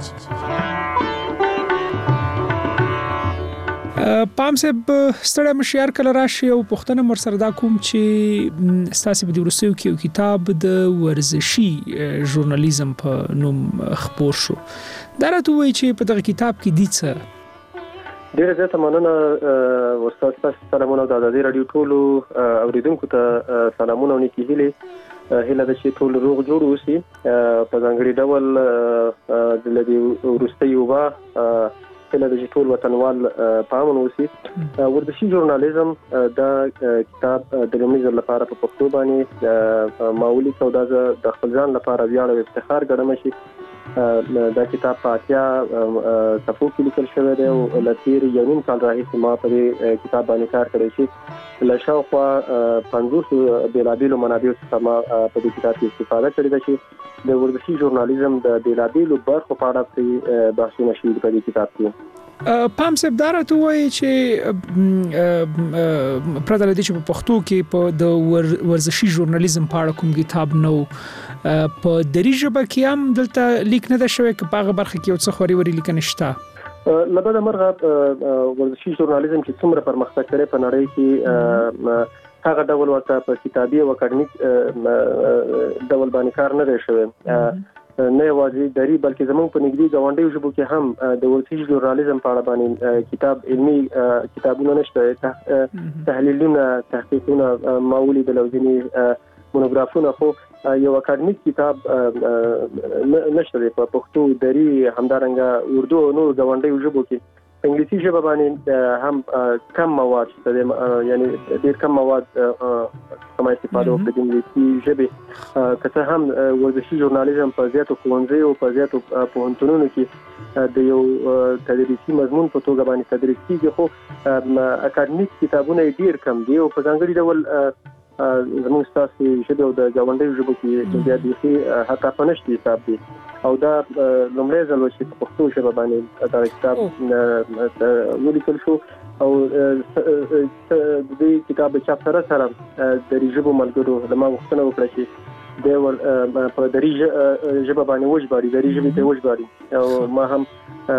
پام صاحب ستړی مشیار کله راشي او پښتنه مر سره دا کوم چې ستاسو په ورسېو کې یو کتاب د ورزشي ژورنالیزم په نوم خپور شو دا راته وایي چې په دغه کتاب کې دي څه ډیره زیاته مننه استاد تاسو سلامونه د ازادي رادیو ټولو اوریدونکو ته سلامونه ونکي هلي هله د چې ټول روغ جوړ اوسي په ځانګړي ډول د لدی ورستي وبا هله د ټول وطنوال پامن اوسي ورزشي ژورنالیزم دا کتاب د لومړي ځل لپاره په پښتو باندې ماولي سودا د خپل ځان لپاره ویاړ او افتخار ګڼم شي دا کتاب په اتیا صفحو کې لیکل شوی دی او لتیر یو نیم کال راهیسې ما په دې کتاب باندې کار کړی چې له شاوخوا پنځوس بېلابېلو منابعو څخه ما په دې کتاب کې استفاده کړې ده چې د ورزشي ژورنالیزم د بېلابېلو برخو په اړه پرې بحثونه شوي په دې کتاب کې پام صاحب دا راته وایي چې پرته له دې چې په پښتو کې په د ورزشي ژورنالیزم په اړه کوم کتاب نو په دري ژبه کې هم دلته لیک نه ده شوی چې په هغه برخه کې یو څه خوري وري لیکنه شته لبدا مرغه ورزشي ژورنالیزم چې څومره پرمختګ کړي په نړۍ کې هغه ډول ورته په کتابي او اکاډمیک ډول باندې کار نه دی شوی نه یوازې دري بلکې زموږ په نږدې ګاونډیو ژبو کې هم د ورزشي ژورنالیزم په اړه باندې کتاب علمي کتابونه نشته تحلیلونه تحقیقونه معمولی د لوزینی مونوګرافونه خو یو اکاډمیک کتاب نشته په پښتو دري همدارنګه اردو او نور ګاونډیو ژبو کې په انګلیسي ژبه باندې هم کم مواد شته یعنی ډېر کم مواد کومه استفاده وکړي د انګلیسي ژبې که هم ورزشي ژورنالیزم په زیاتو ښوونځیو په زیاتو پوهنتونونو کې د یو تدریسي مضمون په توګه باندې تدریس کیږي خو اکاډمیک کتابونه ډېر کم دي او په ځانګړي ډول زموږ ستاسو ژبه او د ګاونډیو ژبو کې بیا د حتی په نشته حساب دي او دا لومړی ځل چې په پښتو ژبه باندې دا کتاب ولیکل شو او د دې کتاب چاپ سره سره د ژبو ملګرو د ما غوښتنه وکړه چې د ور په دری ژبه باندې وژباړي دری ژبه ته وژباړي او ما هم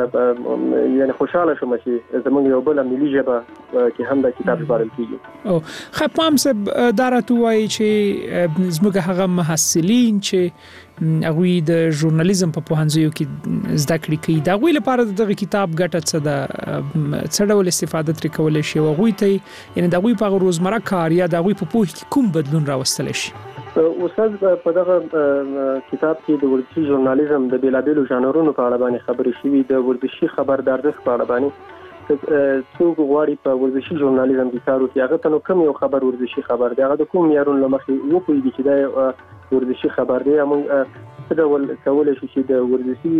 یعنی خوشاله شوم چې زمونږ یو بل ملي ژبه کې هم دا کتاب ژباړل کیږي او خپام سب دارته وایي چې زموږ هغه محصلین چې هغه د ژورنالیزم په پوهنځیو کې زده کړې کوي دا غوې لپاره دغه کتاب ګټه څه ده څه ډول استفاده ترې کولای شي او غوې ته یعنی د غوې په روزمره کار یا د غوې په پوهه کې کوم بدلون راوستل شي. استاد په دغه کتاب کې د ورزشي ژورنالیزم د بیلابېلو ژانرونو په اړه باندې خبرې شوي د ورزشي خبر د ارزښت په اړه باندې څوک غواړي په ورزشي ژورنالیزم کې کار وکړي هغه ته نو کوم یو خبر ورزشي خبر دی هغه د کوم معیارونو له مخې وپوهېږي چې دا ورزشي خبر دی موږ څه ډول کولی شو چې د ورزشي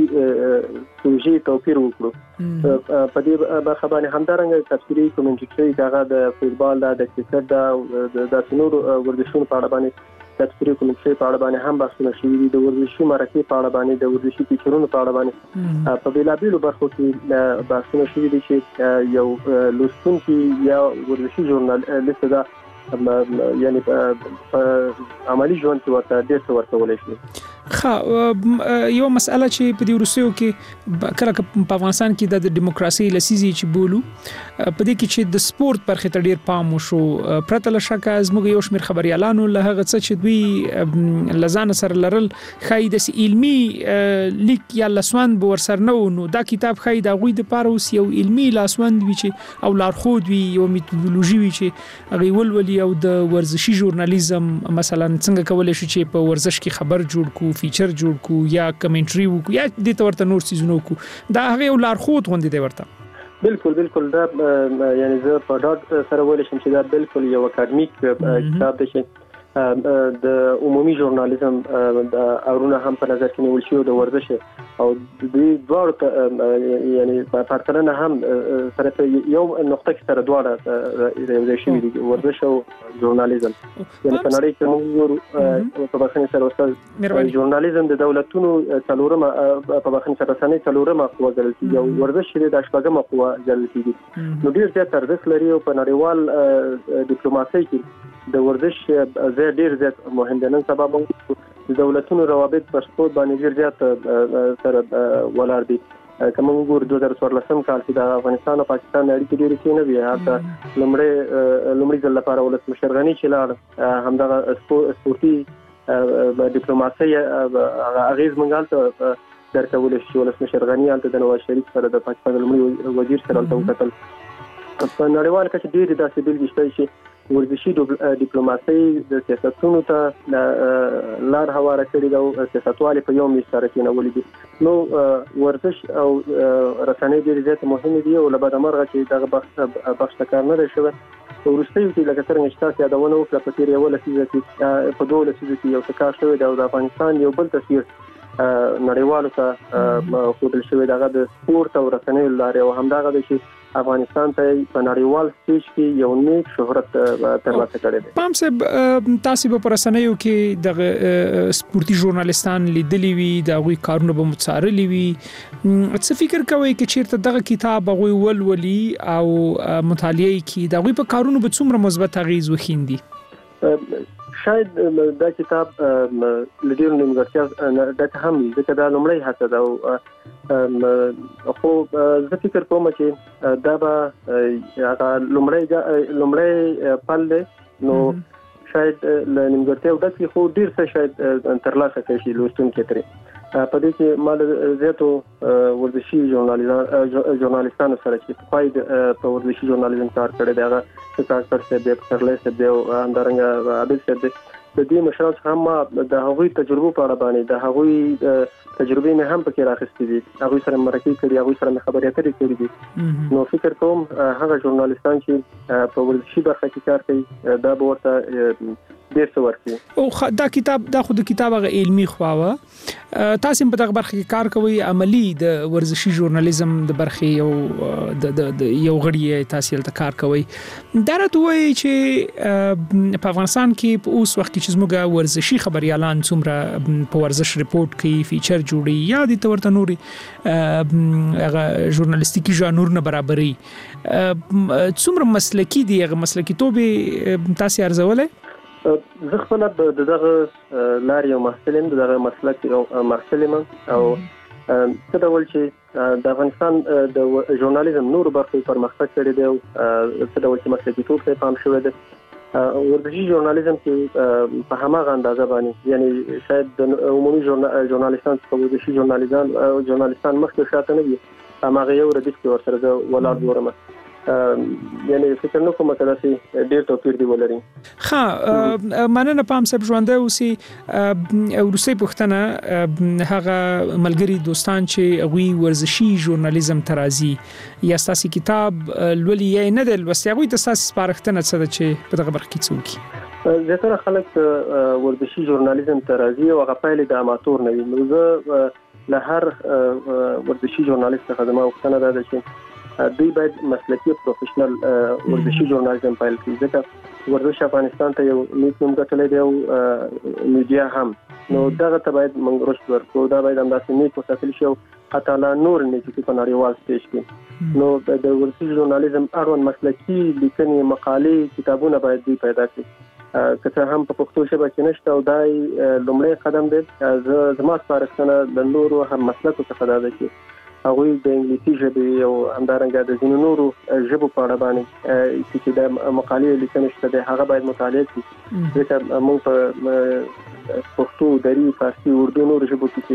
پروژې توپیر وکړو په دې برخه باندې همدارنګه تفصیلي کومنټري کوي هغه د فوټبال د کرکټ د د نورو ورزشونو په اړه باندې تفصیلي کومنټري په اړه باندې هم بحثونه شوي دي د ورزشي مرکې په اړه باندې د ورزشي فیچرونو په اړه باندې په بیلابېلو برخو کې بحثونه شوي دي چې یو لوستونکي یا ورزشي ژورنالیست دا یعنی په عملی ژوند کې ورته ډېر څه ورکولی شي. خا یو مسأله چې په دې وروستیو کې کله په افغانستان کې د دیموکراسي لسیزي چې بولو په دې کې چې د سپورت برخه ته ډیر پام وشو پرته له شک زموږ یو شمېر خبريالانو له هغه څه چې دوی لزان سره لرل خای د علمي لیک یا لاسوند به ورسره نو نو دا کتاب خای د غوي د پاروس یو علمي لاسوند وی چې او لارښود وی یو میتودولوژي وی چې هغه ولولي او د ورزشي ژورنالیزم مثلا څنګه کولای شي چې په ورزش کې خبر جوړ کو فیچر جوړ کو یا کمنټري وکړو یا د تورته نور سيزونو کو دا هغه یو لارښود غوندي دی ورته بالکل بالکل دا یعنی زه په ډاټ سره ویل شم چې دا بالکل یو اکاډمیک کتاب دی چې د عمومي ژورنالیزم اورونه هم په نظر کې نیول شي او د ورزش او د دوه یعنی په پرتلنه هم سره یو نقطه کې سره دواړه یو ځای شوي دي ورزش او ژورنالیزم یعنی په نړۍ کې موږ په بخښنې سره استاد ژورنالیزم د دولتونو څلورمه په بخښنې سره رسنۍ څلورمه قوه ګڼل کېږي او ورزش د شپږمه قوه ګڼل کېږي نو ډېر زیات ارزښت لري او په نړیوال ډیپلوماسۍ کې د ورزش زه ډیر زیات مهم دي نن سبا د دولتونو روابط په سپورت باندې ډیر زیات سره ولر دي کوم ګور دوه هزار څوارلسم کال کې د افغانستان او پاکستان اړیکې ډېرې کې نه وي هغه لمړی لمړی ځل لپاره ولس مشرغنی چې لاړ همدغه سپورتي ډیپلوماسي اغیز منګال ته درکول شي ولس مشرغنی الته د نواز شریف سره د پاکستان لمړي وزیر سره الته وکتل په نړیوال کچه ډېر داسې بلګې شته چې ورزشي ډیپلوماسي د سیاستونو ته لار هواره کړې ده او سیاستوالې په یو میز سره کېنولي دي نو ورزش او رسنۍ ډېرې زیاتې مهمې دي او له بده مرغه چې دغه بخش بخش ته کار نه دی شوی په وروستیو کې لکه څرنګه چې تاسو یادونه وکړه په تېره یوه لسیزه کې په دوه لسیزو کې یو څه کار شوی دی او د افغانستان یو بل تصویر نړیوالو ته ښودل شوی دغه د سپورت او رسنیو لارې او همدغه دی چې افغانستان ته په نړیوال سټیج کې یو نیک شهرت ترلاسه کړی دی. پام صاحب تاسو په رسنیو کې د سپورتي ژورنالیستان لیدلی وي د غوي کارونه به متصارلی وي څه فکر کوئ چې چیرته دغه کتاب غوي ولولي او مطالعه کې د غوي په کارونو به څومره مثبت اغیز وخیندي؟ شاید دا کتاب لډیر نیمګړتیا د هم ځکه دا لومړی هڅه ده خو زه فکر کوم چې دا به هغه لومړی لومړی پل دی نو شاید ل نیمګړتیا د خو ډیر څه شاید ترلاسه کړي شي لوستونکو ترې په دې کې مال زیاتو ورزشي ژورنالیستانو سره چې پای په ورزشي ژورنالیزم کار کړی دی هغه څه کار څه د پرلې څه دی او همدارنګه عابد څه دی د دې مشران هم د هغوی تجربو په اړه باندې د هغوی تجربې نه هم پکې راخستې دي هغوی سره مرکې کړي هغوی سره خبرې اترې کړې دي نو فکر کوم هغه ژورنالیستان چې په ورزشي برخه کې کار کوي دا به ورته ډېر څه ورکړي او دا کتاب دا خو د کتاب هغه علمي خواوه تاسو په دغه برخه کې کار کوئ عملی د ورزشي ژورنالیزم د برخه یو د یو غړي تاسو ته کار کوئ دا راته وایي چې په افغانستان کې په اوس وخت کې چې زموږ ورزشي خبريالان څومره په ورزش ریپورت کوي فیچر جوړي یا د تورته نوري هغه ژورنالیستیکي ژانرونه برابرۍ څومره مسلکی دي هغه مسلکی توبه تاسو ارزولای زه خپل د دغه لارې او محصل یم، دغه مسلک او محصل یم او څه ډول چې د افغانستان د ژورنالیزم نور برخې پرمختګ کړی دی او څه ډول چې مسلکیتوب ته پام شوی دی. ورزشي ژورنالیزم کې په هماغه اندازه باندې یعنی شاید د عمومي ژورنالیستان څخه ورزشي ژورنالیزان او ژورنالیستان مخکې شاته نه وي، هماغه یو ردیف کې ورسره زه ولاړ ګورم. یعنی فکر نه کوم چې داسې ډېر توپیر دی ولري. ښه، مننه پام صاحب ژوندی اوسئ. وروستۍ پوښتنه، هغه ملګري دوستان چې هغوی ورزشي ژورنالیزم ته راځي یا ستاسې کتاب لولي یا نه دی لوستی، هغوی ته ستاسې سپارښتنه څه ده چې په دغه برخه کې څه وکړي؟ زیاتره خلک ورزشي ژورنالیزم ته راځي او هغه پایلې د اماتور نه وي. نو زه له هر ورزشي ژورنالیست څخه زما غوښتنه دا ده چې دوی باید مسلکي پروفیشنل ورزشي ژورنالیزم پیل کړي، ځکه ورزش افغانستان ته یو نیک نوم ګټلی دی او میډیا هم. نو دغه ته باید موږ رشد ورکړو، دا باید همداسې نیک وساتل شي او حتی لا نور نیک په نړیوال سټیج کې. نو د ورزشي ژورنالیزم اړوند مسلکي لیکنې، مقالې، کتابونه باید دوی پیدا کړي، که څه هم په پښتو ژبه کې نشته او دا لومړی قدم دی. زه زما سپارښتنه د نورو هم مسلکو څخه دا ده چې هغوی د انګلیسي ژبې او همدارنګه د ځینو نورو ژبو په اړه باندې چې د مقالې لیکنې شته دی هغه باید مطالعه کړي، ځکه موږ په پښتو، دری، فارسي، اردو نورو ژبو کې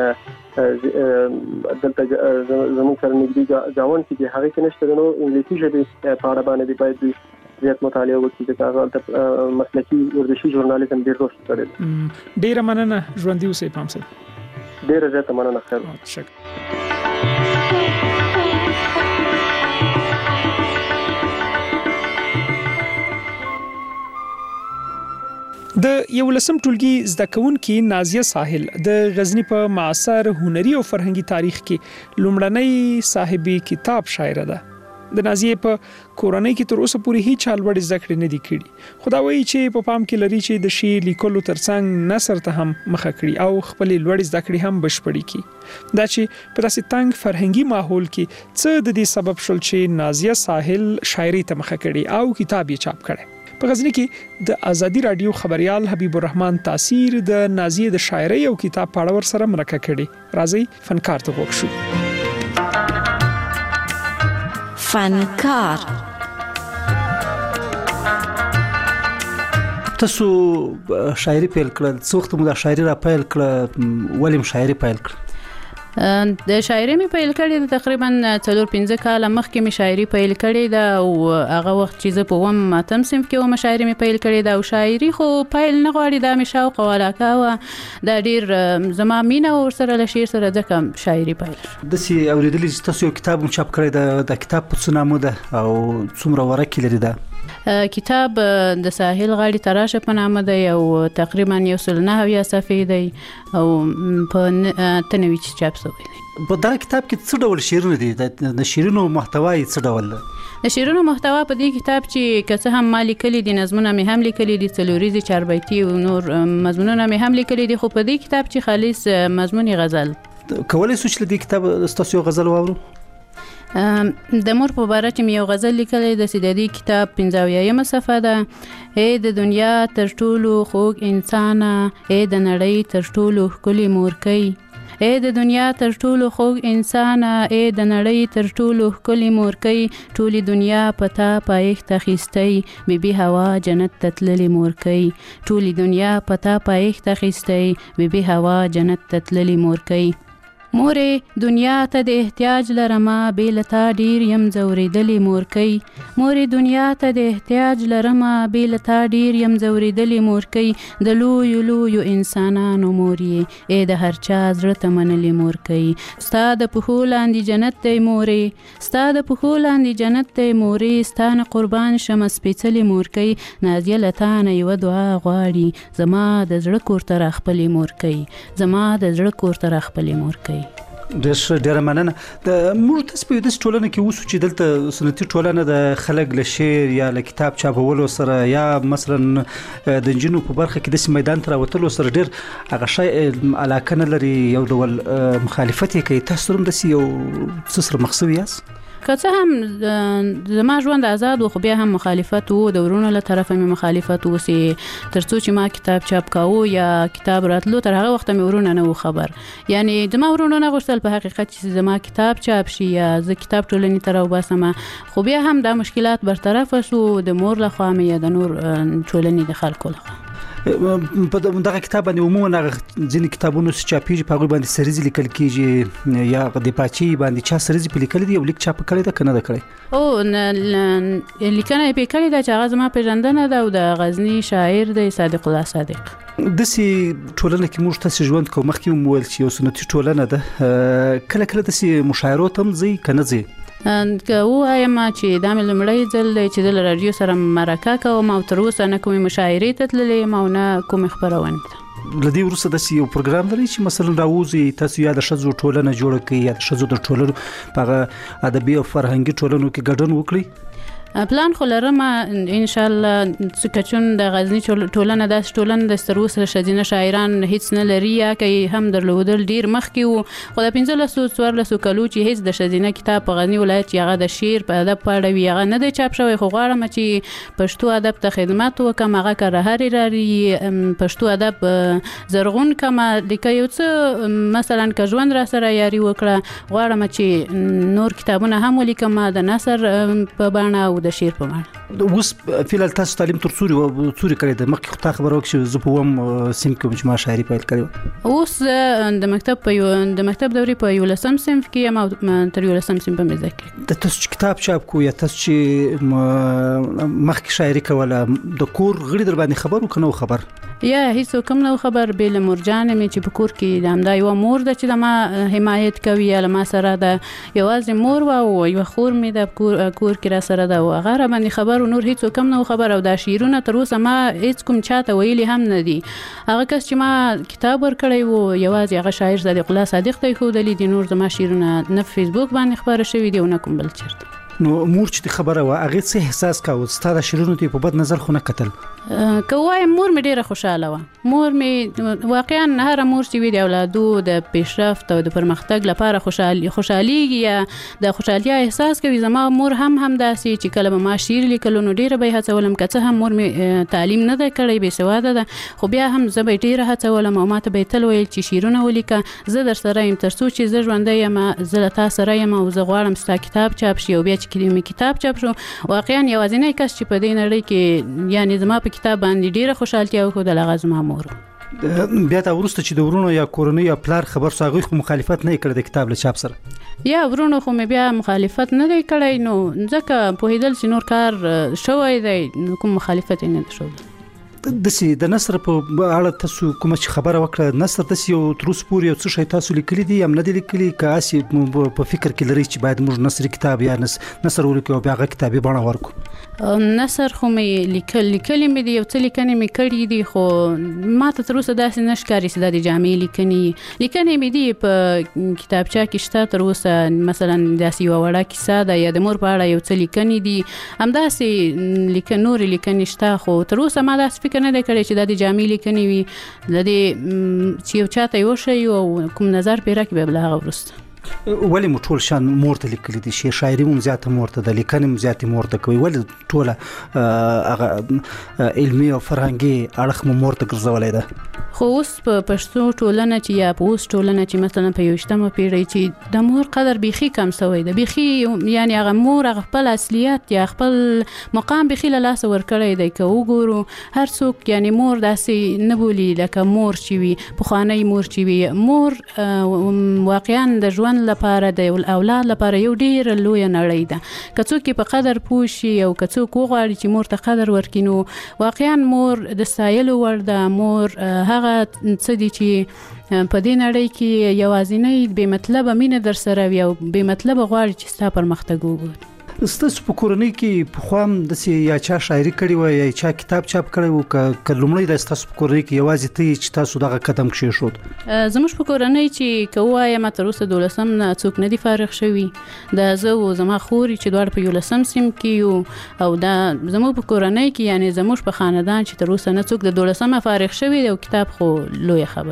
چې دلته زموږ سره نږدې ګاونډ کې دي هغې کې نشته دی، نو انګلیسي ژبې په اړه باندې باید دوی زیات مطالعه وکړي، ځکه هغه مسلکي ورزشي ژورنالیزم ډېر رشد کړی دی. ډېره مننه، ژوندي اوسئ پام صاحب. ډېره زیاته مننه. خیر. شکر. د یو لسم ټولګي زده کوونکي نازیه ساحل د غزنی په معاصر هنري او فرهنګي تاریخ کې لومړنۍ صاحبې کتاب شاعره ده. د نازیه په کورنۍ کې تر اوسه پورې هیڅ حال وړ زده کړې نه دي کړي، خو دا وایي چې په پام کې لري چې د شعر لیکلو ترڅنګ نثر ته هم مخه کړي او خپلې لوړې زده کړې هم بشپړې کړي. دا چې په داسې تنګ فرهنګي ماحول کې څه د دې سبب شول چې نازیه ساحل شاعري ته مخه کړي او کتاب یې چاپ کړي. په غزنی کې د ازادي رادیو خبريال حبیب الرحمن تاثیر د نازیه د شاعرۍ او کتاب په اړه ور سره مرکه کړي. راځي فنکار ته وګورئ. شو فنکار. تاسو شاعري پیل کړل، څو وخت مو د شاعري را پیل کړل، ولې شاعري پیل کړل؟ د شاعري مې پیل کړې ده تقریبا څلور پنځه کاله مخکې مې شاعري پیل کړې ده او هغه وخت چې زه په اووم اتم صنف کې وم شاعري مې پیل کړې ده او شاعري خو پیل نه غواړي، دا مې شوق او علاقه وه، دا ډېر زما مینه ورسره له شعر سره ځکه شاعري پیل. داسې اورېدلي چې تاسو یو کتاب هم چاپ کړی ده، د کتاب په څه نامه ده او څومره ورقې لري ده؟ کتاب د ساحل غاړې تراشه په نامه دی او تقریبا یو سل نهه اویا صفحې دی او په اته نوي چې چاپ شوی دی. په دغه کتاب کې څه ډول شعرونه دي؟ د شعرونو محتوا یې څه ډول ده؟ د شعرونو محتوا په دې کتاب چې که څه هم ما لیکلي دي، نظمونه مې هم لیکلي دي، څلوریزې، چاربیتي او نور مضمونونه مې هم لیکلي دي، خو په دې کتاب چې خالص مضمون غزل. کولی شو چې له دې کتاب ستاسو یو غزل واورو؟ د مور په باره کې مې یو غزل لیکلی د سیدادي کتاب پنځه اویایمه صفحه ده. ای د دنیا تر ټولو خوږ انسانه، ای د نړۍ تر ټولو ښکلې مورکۍ، ای د دنیا تر ټولو خوږ انسانه، ای د نړۍ تر ټولو ښکلې مورکۍ، ټولې دنیا پتا پایښت اخیستی، بی بی هوا جنت ته تللې مورکۍ، ټولې دنیا پتا پایښت اخیستی، بی بی هوا جنت ته تللې مورکۍ. مورې دنیا ته د احتیاج لرمه، بې له تا ډېر یم ځورېدلې مورکۍ، مورې دنیا ته د احتیاج لرمه، بې له تا ډېر یم ځورېدلې مورکۍ، د لویو لویو انسانانو مور یې، ای د هر چا زړه ته منلې مورکۍ، ستا د پښو لاندې جنت دی مورې، ستا د پښو لاندې جنت دی مورې، ستا نه قربان شمه سپېڅلې مورکۍ، نازیه له تا نه یوه دعا غواړي، زما د زړه کور ته راخپلې مورکۍ، زما د زړه کور ته راخپلې مورکۍ. ډېر ډېره مننه. د موږ تاسو په داسې ټولنه کې اوسو چې دلته سنتي ټولنه د خلک له شعر یا له کتاب چاپولو سره یا مثلا د نجونو په برخه کې داسې میدان ته راوتلو سره ډېر هغه شی علاقه نه لري، یو ډول مخالفت یې کوي. تاسو هم داسې یو څه سره مخ شوي یاست؟ که څه هم زما ژوند آزاد و خو بیا هم مخالفت و د ورونو له طرفه مې مخالفت و چې تر څو چې ما کتاب چاپ کاوه یا کتاب راتلو تر هغه وخت مې ورونه نه و خبر. یعنی زما ورونو نه غوښتل په حقیقت چې زما کتاب چاپ شي یا زه کتاب ټولنې ته راوباسم، خو بیا هم دا مشکلات برطرف شو د مور لخوا مې یا د نور ټولنې د خلکو لخوا. په دغه کتاب باندې عموما ځینې کتابونو چې چاپېږي په هغوی باندې سریزې لیکل کېږي یا د پاچي باندې چا سریزې پې لیکلي دي او لیک چاپ کړی ده که نه ده کړی؟ او لیکنه یې پې کړې ده چې هغه زما پېژندنه ده او د غزني شاعر دی صادق الله صادق. داسې ټولنه کې موږ تاسې ژوند کوو، مخکې مو وویل چې یو سنتي ټولنه ده، کله کله داسې مشاعرو ته هم ځئ که نه ځئ؟ که ووایم چې دا مې لومړی ځل دی چې زه له راډیو سره مرکه کوم او تر اوسه نه کومې مشاعرې ته تللی یم او نه کومې خپرونې ته. له دې وروسته داسې یو پروګرام لرئ چې مثلا راوځئ تاسو یا د ښځو ټولنه جوړه کړئ یا د ښځو د ټولنو په هغه ادبي او فرهنګي ټولنو کې ګډون وکړئ؟ پلان خو لرم ان شاء الله، ځکه چې د غزني ټولنه داسې ټولنه د تر اوسه ښځینه شاعران هیڅ نه لري یا که هم درلودل ډېر مخکې وو، خو د پنځلسو څوارلسو کالو چې هیڅ د ښځینه کتاب په غزني ولایت چې هغه د شعر په ادب په اړه وي هغه نه دی چاپ شوی. خو غواړم چې پښتو ادب ته خدمت وکړم، هغه که رهاري راري پښتو ادب زرغون کړم، لکه یو څه مثلا که ژوند را سره یاري وکړه غواړم چې نور کتابونه هم ولیکم د نثر په بڼه او د شعر په معنی. اوس فعلا تاسو تعلیم تر څوري څوري کړی ده، مخکې خو تا خبره وکړه چې زه په اووم صنف کې چې ما شاعري پیل کړې وه. اوس د مکتب په یو د مکتب دورې په یولسم صنف کې یم او تر یولسم صنف په مې زده کړې. د تاسو چې کتاب چاپ کو یا تاسو چې مخکې شاعري کوله د کور غړي در باندې خبر و که نه و خبر؟ یا هیڅوک هم نه خبر، بې له مورجانې مې چې په کور کې د همدا یوه مور ده چې د ما حمایت کوي یا له ما سره ده، یوازې مور وه او یوه خور مې د کور کې را سره ده او هغه را باندې خبر و، نور هیڅوک هم نه خبر. او دا شعرونه تر اوسه ما هیڅ کوم چاته ویلي هم نه دي. هغه کس چې ما کتاب ورکړی و یوازې هغه شاعر صادق الله صادق ته یې ښودلي دي، نور زما شعرونه نه فیسبوک باندې خپاره شوي دي او نه کوم بل چېرته. نو مور چې خبره وه هغې څه احساس کاوه؟ ستا د شعرونو ته په بد نظر خو نه کتل؟ که ووایم مور مې ډېره خوشحاله وه. مور مې واقعا هره مور چې وي د اولادو د پیشرفت او د پرمختګ لپاره خوشحالیږي یا د خوشحالیا احساس کوي. زما مور هم همداسې چې کله به ما شعر لیکلو نو ډېره به یې هڅولم، که څه هم مور مې تعلیم نه دی کړی بېسواده ده، خو بیا هم زه به یې ډېره هڅولم او ما ته به یې تل ویل چې شعرونه ولیکه، زه در سره یم، تر څو چې زه ژوندی یم زه له تا سره یم او زه غواړم ستا کتاب چاپ شي. او بیا چې مې کتاب چاپ شو واقعا یوازینی کس چې په دې نړۍ کې یعنی زما په کتاب باندې ډېره خوشحالتیا وښودله هغه زما مور. بیا دا وروسته چې د ورونو یا کورنۍ یا پلار خبر شو هغوی خو مخالفت نه یې کړی د کتاب له چاپ سره؟ یا ورونو خو مې بیا مخالفت نه دی کړی، نو ځکه پوهېدل چې نور کار شوی دی نو کوم مخالفت یې نه دی ښودلی. داسې د نثر په اړه تاسو کومه چې خبره وکړه، نثر داسې یو تر اوسه پورې یو څه شی تاسو لیکلي دي یا هم نه دي لیکلي، که هسې په فکر کې لرئ چې باید موږ نثري کتاب یا نثر ولیکو او بیا هغه کتابي بڼه ورکړو؟ نثر خو مې لیکل لیکلي مې دي، یو څه لیکنې مې کړي دي، خو ما ته تر اوسه داسې نه ښکاري چې دا د جامع لیکنې لیکنې مې دي په کتابچه کې شته تر اوسه. مثلا داسې یوه وړه کیسه ده یا د مور په اړه یو څه لیکنې دي، همداسې لیکن نورې لیکنې شته، خو تر اوسه ما داسې فکر نه دی کړی چې دا د جامع لیکنې وي، د دې چې یو چاته یې وښیي او کوم نظر پرې راکړي بیا له هغه وروسته. ولې مو ټول شان مور ته لیکلي دي؟ شاعري مو زیاته مور ته ده، لیکنې مو زیاتې مور ته کوي، ولې ټوله هغه علمي او فرهنګي اړخ مو مور ته ګرځولی ده؟ خو اوس په پښتو ټولنه چې یا په اوس ټولنه چې مثلا په یویشتمه پیړۍ چې د مور قدر بیخي کم سوی ده، بیخي یعنی هغه مور هغه خپل اصلیت یا خپل مقام بیخي له لاسه ورکړی دی. که وګورو هر څوک یعنی مور داسې نه بولي لکه مور چې وي پخوانی مور چې وي. مور واقعا د ژوند لپاره د اولاد لپاره یو ډېره لویه نړۍ ده. که څوک په قدر پوه شي او که څوک وغواړي چې مور ته قدر ورکړي نو واقعا مور د ستایلو وړ ده. مور هغه څه دي چې په دې نړۍ کې یوازینی بې مطلبه مینه در سره وي او بې مطلبه غواړي چې ستا پرمختګ وګوري. ستاسو په کورنۍ کې پخوا هم داسې یا چا شاعري کړې وه یا چا کتاب چاپ کړی و، که لومړی د ستاسو په کورنۍ کې یوازې ته یې چې تاسو دغه قدم کښېښود؟ زموږ په کورنۍ چې که ووایم تر اوسه دولسم نه څوک نه دي فارغ شوي. دا زه او زما خورې چې دواړه په یولسم صنف کې یو، او دا زموږ په کورنۍ کې یعنی زموږ په خاندان چې تر اوسه نه څوک د دولسمه فارغ شوي دی او کتاب خو لویه خبره.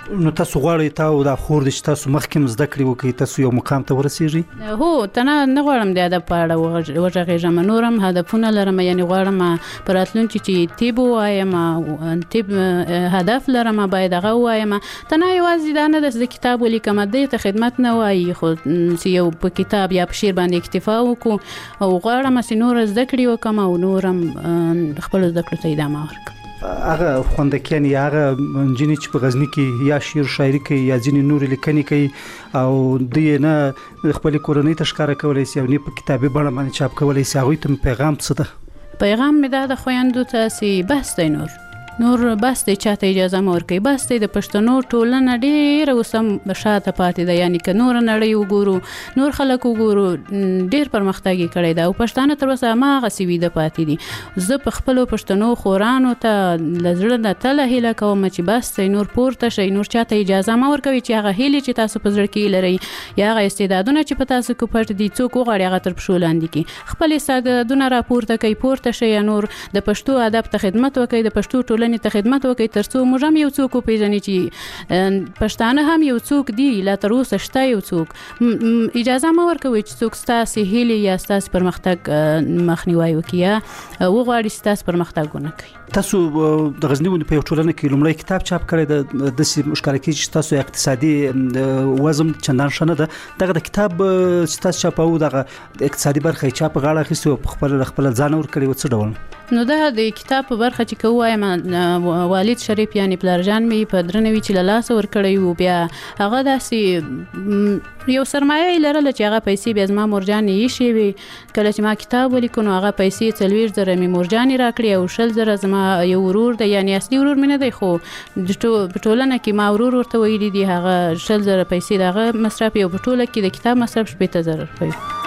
نو تاسو غواړئ تا او دا خور د تاسو مخکې زده کړې وکړي تاسو یو مقام ته ورسیږئ؟ هو تنه نه غواړم د ادب په اړه وغږېږم، نورم هدفونه لرم، یعنی غواړم په راتلونکي چې طب ووایم، طب هدف لرم، باید هغه ووایم. تنه یوازې دا نه ده چې کتاب ولیکم، دې ته خدمت نه وایي، خو چې یو په کتاب یا په شعر باندې اکتفا وکړو او غواړم چې نور زده کړې وکړم او نورم خپل زده کړو ته ادامه ورکړم. هغه خوندکیان یا هغه نجونې چې په غزني کې یا شعر شاعري کوي یا ځینې نور لیکنې کوي او دوی نه خپل کورنۍ ته ښکاره کولی شي او نه په کتابي بڼه باندې چاپ کولی شي، هغوی ته پیغام څه ده؟ پیغام مې دا د خویندو ته چې بس دی، نور نور بس دی، چاته اجازه مه ورکوي، بس دی. د پښتنو ټولنه ډېره اوس هم شاته پاتې ده، یعنی که نور نړۍ وګورو، نور خلک وګورو، ډېر پرمختګ یې کړی ده او پښتانه تر اوسه هماغسې ویده پاتې دي. زه په خپلو پښتنو خورانو ته له زړه نه تله هیله کوم چې بس دی، نور پورته شئ، نور چاته اجازه مه ورکوي چې هغه هیلې چې تاسو په زړه کې لرئ یا هغه استعدادونه چې په تاسو کې پټ دي څوک وغواړي هغه تر پښو لاندې کړي. خپل استعدادونه راپورته کوئ، پورته شئ، نور د پښتو ادب ته خدمت وکړئ، د پښتو ټولنې ته خدمت وکړئ، ترڅو موږ هم یو څوک وپېژنئ چې پښتانه هم یو څوک دي، لا تر اوسه شته یو څوک. اجازه مه ورکوئ چې څوک ستاسې هیلې یا ستاسې پرمختګ مخنیوی وکړي یا وغواړي چې ستاسې پرمختګ ونه کړي. تاسو د غزني ولایت په یو ټولنه کې لومړی کتاب چاپ کړی د داسې ښکاره کېږي چې تاسو اقتصادي وضع چندان ښه نه ده. دغه د کتاب چې تاسو چاپوو دغه اقتصادي برخه یې چا په غاړه اخیستې او په خپله خپله ځان ورکړې وه، څه ډول؟ نو دا د کتاب په برخه چې که ووایم، والد شریف یعنی پلارجان مې په درنوي چې له لاسه ورکړی وو، بیا هغه داسې یو سرمایه یې لرله چې هغه پیسې بیا زما مورجانې ایښې وې. کله چې ما کتاب ولیکو نو هغه پیسې څلوېښت زره مې مورجانې راکړې او شل زره زما یو ورور دی، یعنی اصلي ورور مې نه دی خو په ټولنه کې ما ورور ورته ویلي دي، هغه شل زره پیسې د هغه مصرف یو په ټوله کې د کتاب مصرف شپېته زره روپۍ.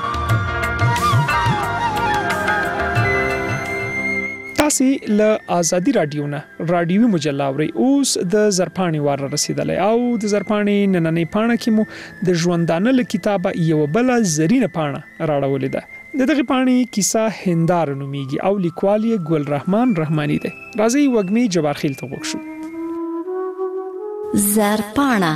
تاسې له آزادي رادیو نه رادیوي مجله اورئ. اوس د زرپاڼې وار رسیدلی او د زرپاڼې نننۍ پاڼه کې مو د ژوندانه له کتابه یوه بله زرینه پاڼه راړولې ده. د دغې پاڼې کیسه هنداره نومیږي او لیکوال یې ګل رحمان رحماني دی. راځئ وږمې جبارخیل ته غوږ شو. زرپاڼه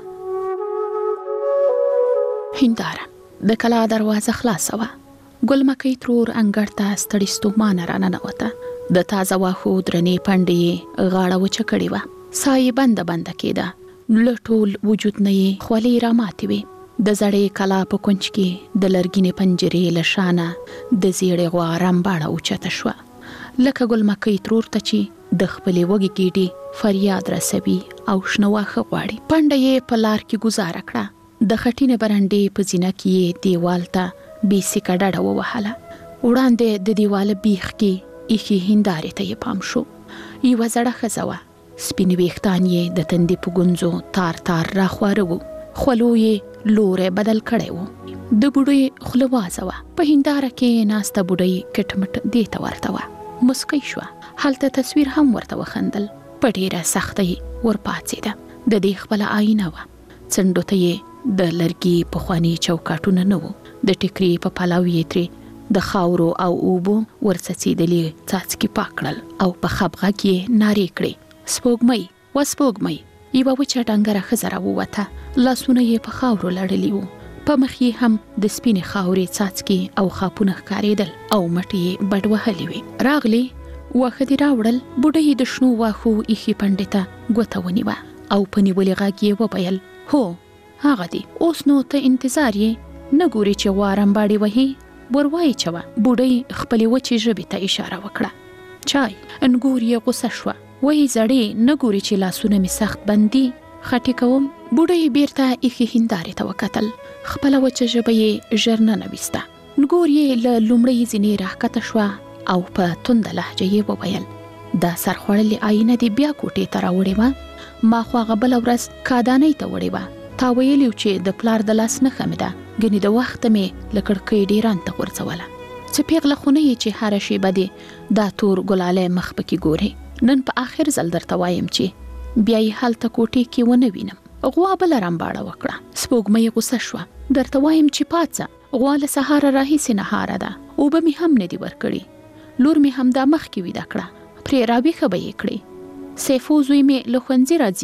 هنداره د کلا دروازه خلاصه وه. ګل مکۍ ترور انګړ ته ستړې ستومانه راننوته. د تازه واښو درنې پنډې یې غاړه وچه کړې وه، ساه یې بنده بنده کېده، له ټول وجود نه یې خولې راماتې وې. د زړې کلا په کونج کې د لرګینې پنجرې له شانه د زیړې غوا رمباړه اوچته شوه، لکه ګل مکۍ ترور ته چې د خپلې وږې ګېډې فریاد رسوي او شنه واښه غواړي. پنډه یې په لار کې ګزاره کړه، د خټینې برنډې په زینه کې یې دیوال ته بې سیکه ډډه ووهله. وړاندې د دیواله بیخ کې ایښې هندارې ته یې پام شو. یوه زړه ښځه وه، سپین ویښتان یې د تندې په ګونځو تار تار راخواره وو، خولو یې لوری بدل کړی وو. د بوډۍ خوله وازه وه، په هنداره کې ناسته بوډۍ کټ مټ دې ته ورته وه. مسکی شوه، هلته تصویر هم ورته وخندل، په ډېره سختۍ ورپاڅېده. د دې خپله آینه وه، څنډو ته یې د لرګي پخواني چوکاټونه نه وو، د ټیکري په پلو یې ترې د خاورو او اوبو ورڅڅېدلي څاڅکي پاک کړل او په خپغږ یې نارې کړې، سپوږمۍ و سپوږمۍ. یوه وچه ډنګره ښځه راووته، لاسونه یې په خاورو لړلي وو، په مخ یې هم د سپینې خاورې څاڅکي او خاپونه ښکارېدل او مټې یې بډ وهلې وې. راغلې واښه دې راوړل. بوډۍ د شنو واښو ایښې پنډې ته ګوته ونیوه او په نیولې غږ یې وویل، هو هغه دی، اوس نو ته انتظار یې، نه ګورې چې غوا رمباړې وهي؟ وروايي چوه. بوډۍ خپلې وچې ژبې ته اشاره وکړه. چای. انګور یې غوسه شوه، وایي زړې، نه ګورې چې لاسونه مې سخت بندي، خټې کوم. بوډۍ بیرته ایښې هندارې ته وکتل، خپله وچه ژبه یې ژر ننویسته. انګور یې له لومړۍ زینې راښکته شوه او په تنده لهجه یې وویل، دا سرخوړلې آینه دې بیا کوټې ته راوړې وه؟ ما خو هغه بله ورځ کادانۍ ته وړې وه، تا ویلي چې د پلار د لاس نښه مې ده، ګنې د وخته مې له کړکۍ ډیران ته غورځوله. څه پیغله خو نه یې چې هره شیبه دې دا تور ګلالی مخ پکې ګورې. نن په آخر ځل درته وایم چې بیا یې هلته کوټې کې ونه وینم. غوا بله رمباړه وکړه. سپوږمۍ غوسه شوه. درته وایم چې پاڅه، غوا له سهاره راهیسې نهاره ده، اوبه مې هم نه دي ورکړي، لور مې همدا مخکې ویده کړه، پرې راویښه به یې کړې. سیفو زوی مې له ښوونځي راځي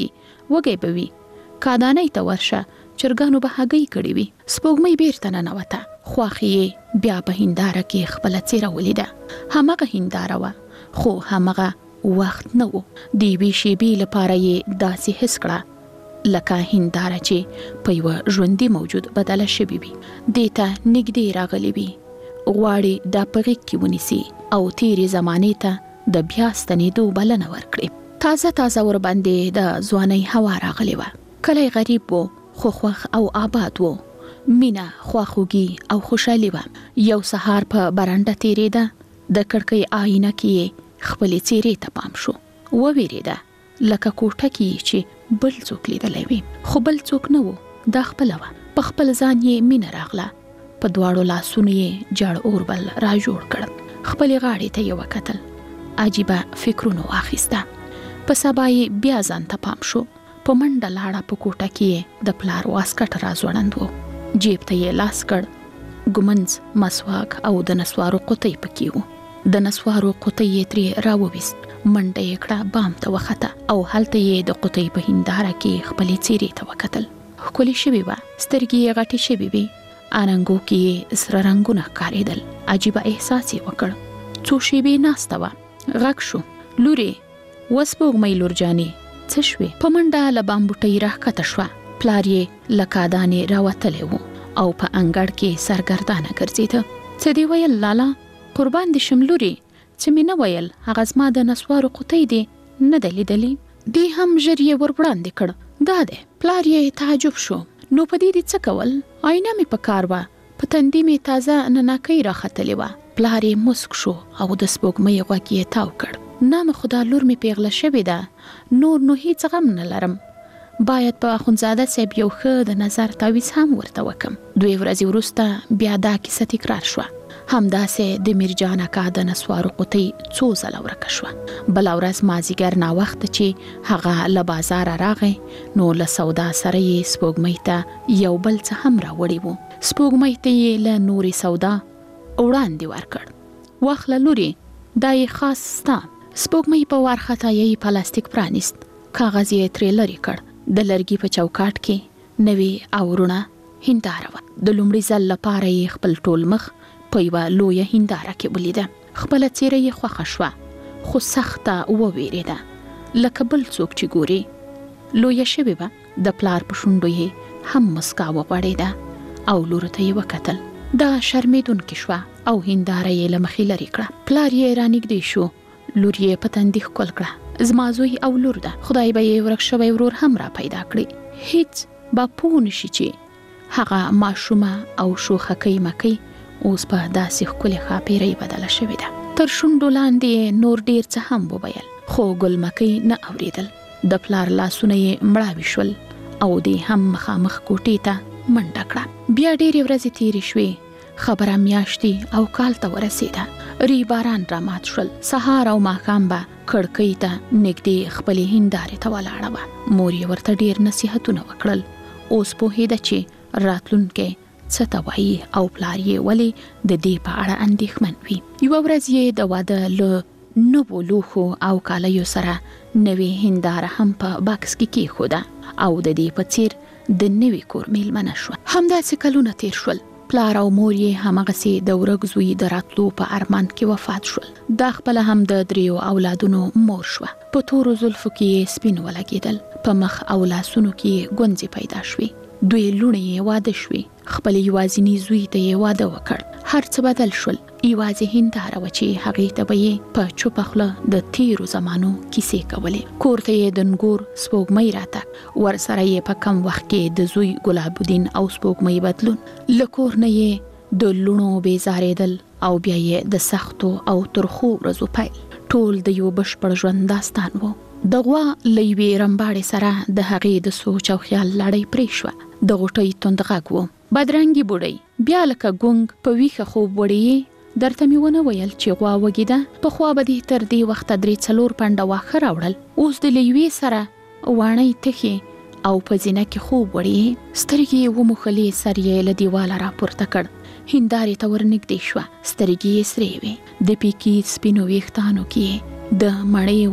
وګي بوي کادانې ته ورشه چرګانو به هګۍ کړې وي. سپوږمۍ بیرته ننوته. خواخې بیا په هنداره کې خپل څیره ولیده. همغه هنداره وه خو همغه وخت نه و. د یوې شېبې لپاره یې داسې حس کړه لکه هنداره چې په یوه ژوندي موجود بدله شوې وي. دې ته نږدې راغلی وي، غواړي دا په غېږ کې ونیسي او تیرې زمانې ته د بیا ستنېدو بلنه ورکړي. تازه تازه ورباندې د ځوانۍ هوا راغلی وه. کلی غریب و خو خوښ او آباد و. مینه، خواخوږي او خوشحالي وه. یو سهار په برنډه تیرېده. د کړکۍ آینه کې خپلې څېرې ته پام شو. وویرېده لکه کوټه کې چې بل څوک لیدلی وي، خو بل څوک نه و، دا خپله وه. په خپل ځان یې مینه راغله. په دواړو لاسونو یې جړ اوربل را جوړ کړ. خپلې غاړې ته یې وکتل. عجیبه فکرونو واخیسته. په سبا یې بیا ځان ته پام شو. په منډه لاړه. په کوټه کې د پلار واسکټ را ځوړند و. جیب ته یې لاس کړ. ګمنځ، مسواک او د نسوارو قطۍ پکې و. د نسوارو قطۍ یې ترې راوویست. منډه یې کړه، بام ته وخته او هلته یې د قطۍ په هنداره کې خپلې څېرې ته وکتل. ښکلې شوې وه. سترګې یې غټې شوې وې. اننګو کې یې سره رنګونه ښکارېدل. عجیبه احساس یې وکړ. څو شېبې ناسته وه. غږ شو، لورې، وسپوږمۍ لور جانې، څه شوې؟ په منډه له بامبوټۍ راښکته شوه. پلار یې له کادانې راوتلی و او په انګړ کې سرګردانه ګرځېده. څه دې ویل لالا؟ قربان دې شم لورې، چې مې نه ویل هغه زما د نسوارو قطۍ دی نه ده لیدلې. دې هم ژر یې ور وړاندې کړ. دا دی. پلار یې تعجب شو. نو په دې دې څه کول؟ آینه مې په کار وه. په تندي مې تازه ننکۍ راختلې وه. پلار یې مسک شو او د سپوږمۍ غوږ یې تاو کړ. نام خدا، لور مې پیغله شوې ده. نور نو هیڅ غم نه لرم. باید په اخوندزاده صاحب یو ښه د نظر تعویض هم ورته وکم. دوی ورځې وروسته بیا دا کیسه تکرار شوه. همداسې د میرجان اکا د نسوارو قطۍ څو ځله ورکه شوه. بله ورځ مازدیګر ناوخته چې هغه له بازاره راغی، نو له سودا سره یې سپوږمۍ ته یو بل څه هم راوړي وو. سپوږمۍ ته یې له نورې سودا وړاندې ورکړ. واخله لورې، دا یې خاص ستا. سپوږمۍ په وارخطایۍ پلاستیک پرانیست. کاغذ یې ترې لرې کړ. د لرګي په چوکاټ کې نوې او رڼه هنداره وه. د لومړي ځل لپاره یې خپل ټول مخ په یوه لویه هنداره کې ولیده. خپله څېره یې خوښه شوه، خو سخته وویرېده لکه بل څوک چې ګوري. لویه شوې وه. د پلار په شونډو یې هم مسکا وغوړېده او لور ته یې وکتل. دا شرمېدونکې شوه او هنداره یې له مخې لرې کړه. پلار یې رانږدې شو. لور یې په تندي ښکل کړه. زما زوی او لور ده، خدای به یې ورک شوی ورور هم را پیدا کړي. هیڅ به پوه نشي چې هغه ماشومه او شوخکۍ مکۍ اوس په داسې ښکلې ښاپېرۍ بدله شوې ده. تر شونډو لاندې نور ډېر څه هم وویل، خو ګل مکۍ نه اورېدل. د پلار لاسونه یې مړاوي شول او دې هم مخامخ کوټې ته منډه کړه. بیا ډېرې ورځې تېرې شوې. خبره میاشتې او کال ته ورسېده. ری باران را مات شول. سهار او ماښام به کړکۍ ته نږدې خپلې هندارې ته ولاړه وه. مور یې ورته ډېر نصیحتونه وکړل. اوس پوهېده چې راتلونکی څه ته وایي او پلار یې ولې د دې په اړه اندېښمن وي. یوه ورځ یې د واده له نوو لوښو او کالیو سره نوې هنداره هم په بکس کې کېښوده او د دې په څېر د نوي کور میلمنه شوه. همداسې کلونه تېر شول. پلار او مور یې همغسې د ورک زوی د راتلو په ارمان کې وفات شول. دا خپله هم د دریو اولادونو مور شوه. په تورو زلفو کې یې سپین ولګېدل. په مخ او لاسونو کې یې ګونځې پیدا شوې. دوی لوڼې یې واده شوې. خپل یوازیني زوی ته یې واده وکړ. هر څه بدل شول. یوازې هنداره وه چې هغې ته به یې په چوپه خوله د تیرو زمانو کیسې کولې. کور ته یې د نګور سپوږمۍ راتګ، ورسره یې په کم وخت کې د زوی ګلاب الدین او سپوږمۍ بدلون، له کور نه یې د لوڼو بېزارېدل او بیا یې د سختو او ترخو ورځو پیل. ټول د یو بشپړ ژوند داستان و. د غوا له یوې رمباړې سره د هغې د سوچ او خیال لړۍ پرې شوه. د غوټۍ توند غږ و. بدرنګې بوډۍ بیا لکه ګونګ په ویښه خوب وړې. درته مې ونه ویل چې غوا وږې ده؟ پخوا به دې تر دې وخته درې څلور پنډه واښه راوړل. اوس د له یوې سره واڼۍ تخې او په زینه کې خوب وړې. سترګې یې وموښلې، سر یې له دیواله راپورته کړ. هندارې ته ورنږدې شوه. سترګې یې سرې وې. د پیکي سپینو ویښتانو کې د مڼې ونې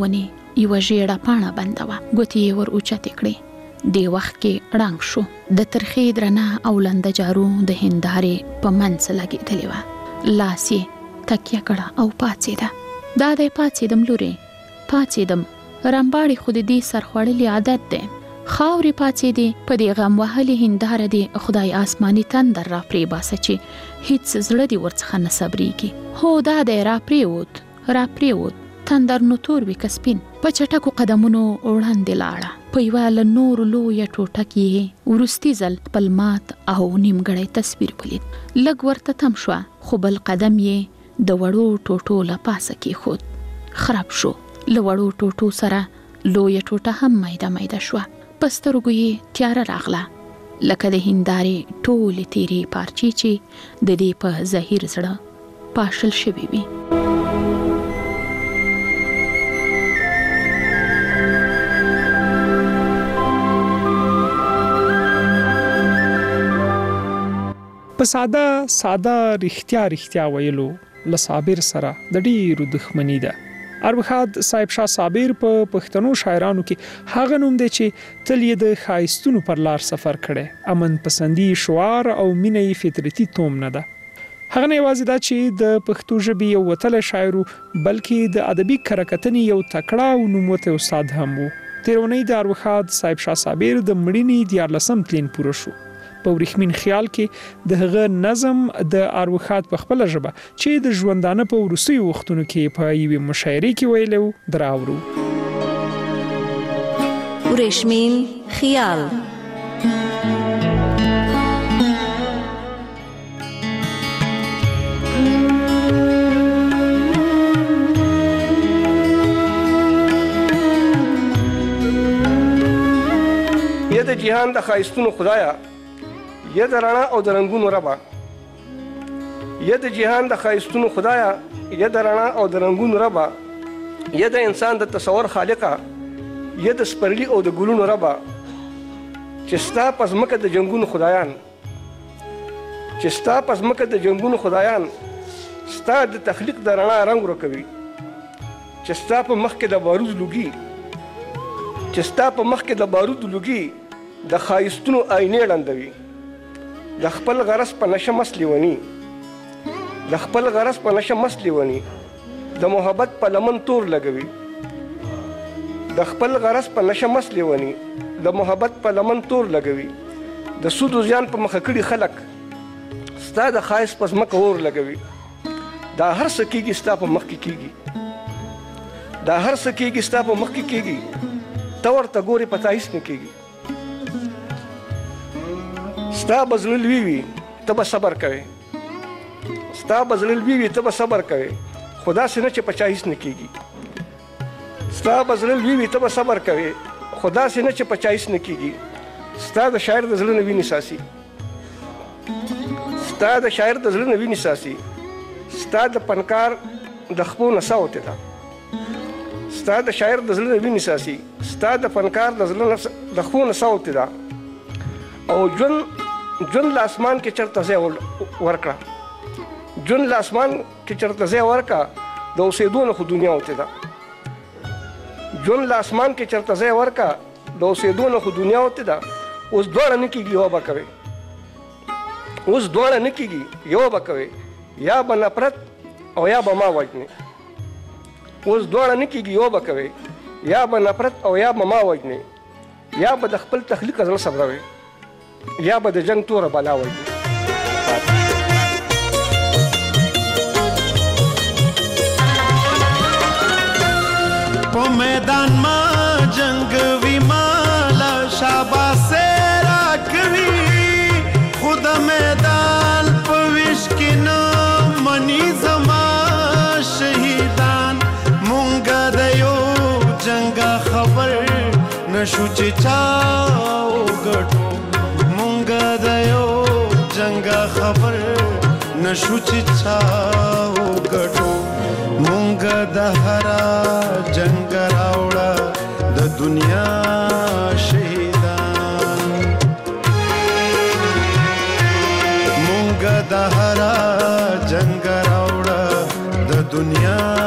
یو ژیړه پاڼه بنده وه، ګوتې یې ور اوچتې کړې. دې وخت کې ړنګ شو. د ترخې درنه او لنده جارو د هندارې په منځ لګېدلې وه. لاس یې تکیه کړه او پاڅېده. دا دی پاڅېدم لورې، پاڅېدم. رمباړې خو د دې سرخوړلي عادت دی. خاورې پاڅېدې، په دې غم وهلې هنداره دې خدای آسماني تندر را پرې باسه چې هیڅ زړه دې ورڅخه نه صبرېږي. هو دا دی را پرېوت، را پرېوت. تندر نو تور وي که سپین. په چټکو قدمونو وړاندې لاړه. په یوه له نورو لویه ټوټه کې وروستي ځل خپل مات او نیمګړی تصویر ولید. لږ ورته تم شوه، خو بل قدم یې د وړو ټوټو له پاسه کېښود. خراب شو. له وړو ټوټو سره لویه ټوټه هم میده میده شوه. په سترګو یې تیاره راغله، لکه د هندارې ټولې تیرې پارچې چې د دې په زهیر زړه پاشل شوي وي. په ساده ساده رښتیا رښتیا ویلو له صابر سره د ډیرو دښمنی ده. ارواښاد صاحب شاه صابر په پښتنو شاعرانو کې هغه نوم دی چې تل یې د ښایستونو پر لار سفر کړی. امن پسندي شعار او مینه یې فطرتي توم نه ده. هغه نه یوازې دا چې د پښتو ژبې یو وتلی شاعر بلکې د ادبي کرکټنې یو تکړه او نوموتی استاد هم و. تېره اونۍ د ارواښاد صاحب شاه صابر د مړینې دیارلسم تلین پوره شو. په ورېښمین خیال کې د هغه نظم د ارواښاد په خپله ژبه چې د ژوندانه په وروستیو وختونو کې په یوې مشاعرې کې ویلی و دراوړو. ورېښمین خیال. یا د جهان د ښایستونو خدایا، یا د رڼا او د رنګونو ربا. یا د جهان د ښایستونو خدایا، یا د رڼا او د رنګونو ربا. یا د انسان د تصور خالقه، یا د سپرلي او د ګلونو ربا. چې ستا په ځمکه د جنګونو خدایان، چې ستا په ځمکه د جنګونو خدایان ستا د تخلیق د رڼا رنګ ورکوي. چې ستا په مخ کې د بارود لوګي، چې ستا په مخ کې د بارود لوګي د ښایستونو آینې ړندوي. د خپل غرض په نشه مست لیوني، د خپل غرض په نشه مست لیوني د محبت په لمن تور لګوي. د خپل غرض په نشه مست لیوني د محبت په لمن تور لګوي. د سود او زیان په مخه کړي خلک ستا د ښایست په ځمکه اور لګوي. دا هر څه کېږي ستا په مخ کې کېږي، دا هر څه کېږي ستا په مخ کې کېږي. ته ورته ګورې په تا هېڅ نه کېږي. ستا به زړه لوی وي ته به صبر کوې، ستا به زړه لوی وي ته به صبر کوې، خو داسې نه چې په چا هېڅ نه کېږي. ستا به زړه لوی وي ته به صبر کوې، خو داسې نه چې په چا هېڅ نه کېږي. ستا د شاعر د زړه نه وینې ساسي، ستا د شاعر د زړه نه وینې ساسي. ستا د فنکار د خپو نه ساوتې ده، ستا د شاعر د زړه نه وینې ساسي. ستا د فنکار د زړه د خپو نه ساوتې ده. او ژوند ژوند له اسمان کې چېرته ځای ورکړه، ژوند له اسمان کې چېرته ځای ورکړه، د اوسېدو نه خو دنیا وتې ده. ژوند له اسمان کې چېرته ځای ورکړه، د اوسېدو نه خو دنیا وتې ده. اوس دواړه نه کېږي یوه به کوې، اوس دواړه نه کېږي یوه به کوې، یا به نفرت او یا به ما وجنې. اوس دواړه نه کېږي یوه به کوې، یا به نفرت او یا به ما وجنې. یا به د خپل تخلیق زړه صبروې، یا به د جنگ توره بلا وجنې. په میدان ما جنگ وی مالا شاباسه را کوي، خود میدان په ویش کې نه منی زما شهیدان. مونږ د یو جنگ خبر نشو چې چا وګټو، مونږ د یو جنگ خبر نشو چې چا وګټو. مونږ د هر جنگ راوړه د دنیا شهیدان، مونږ د هر جنگ راوړه د دنیا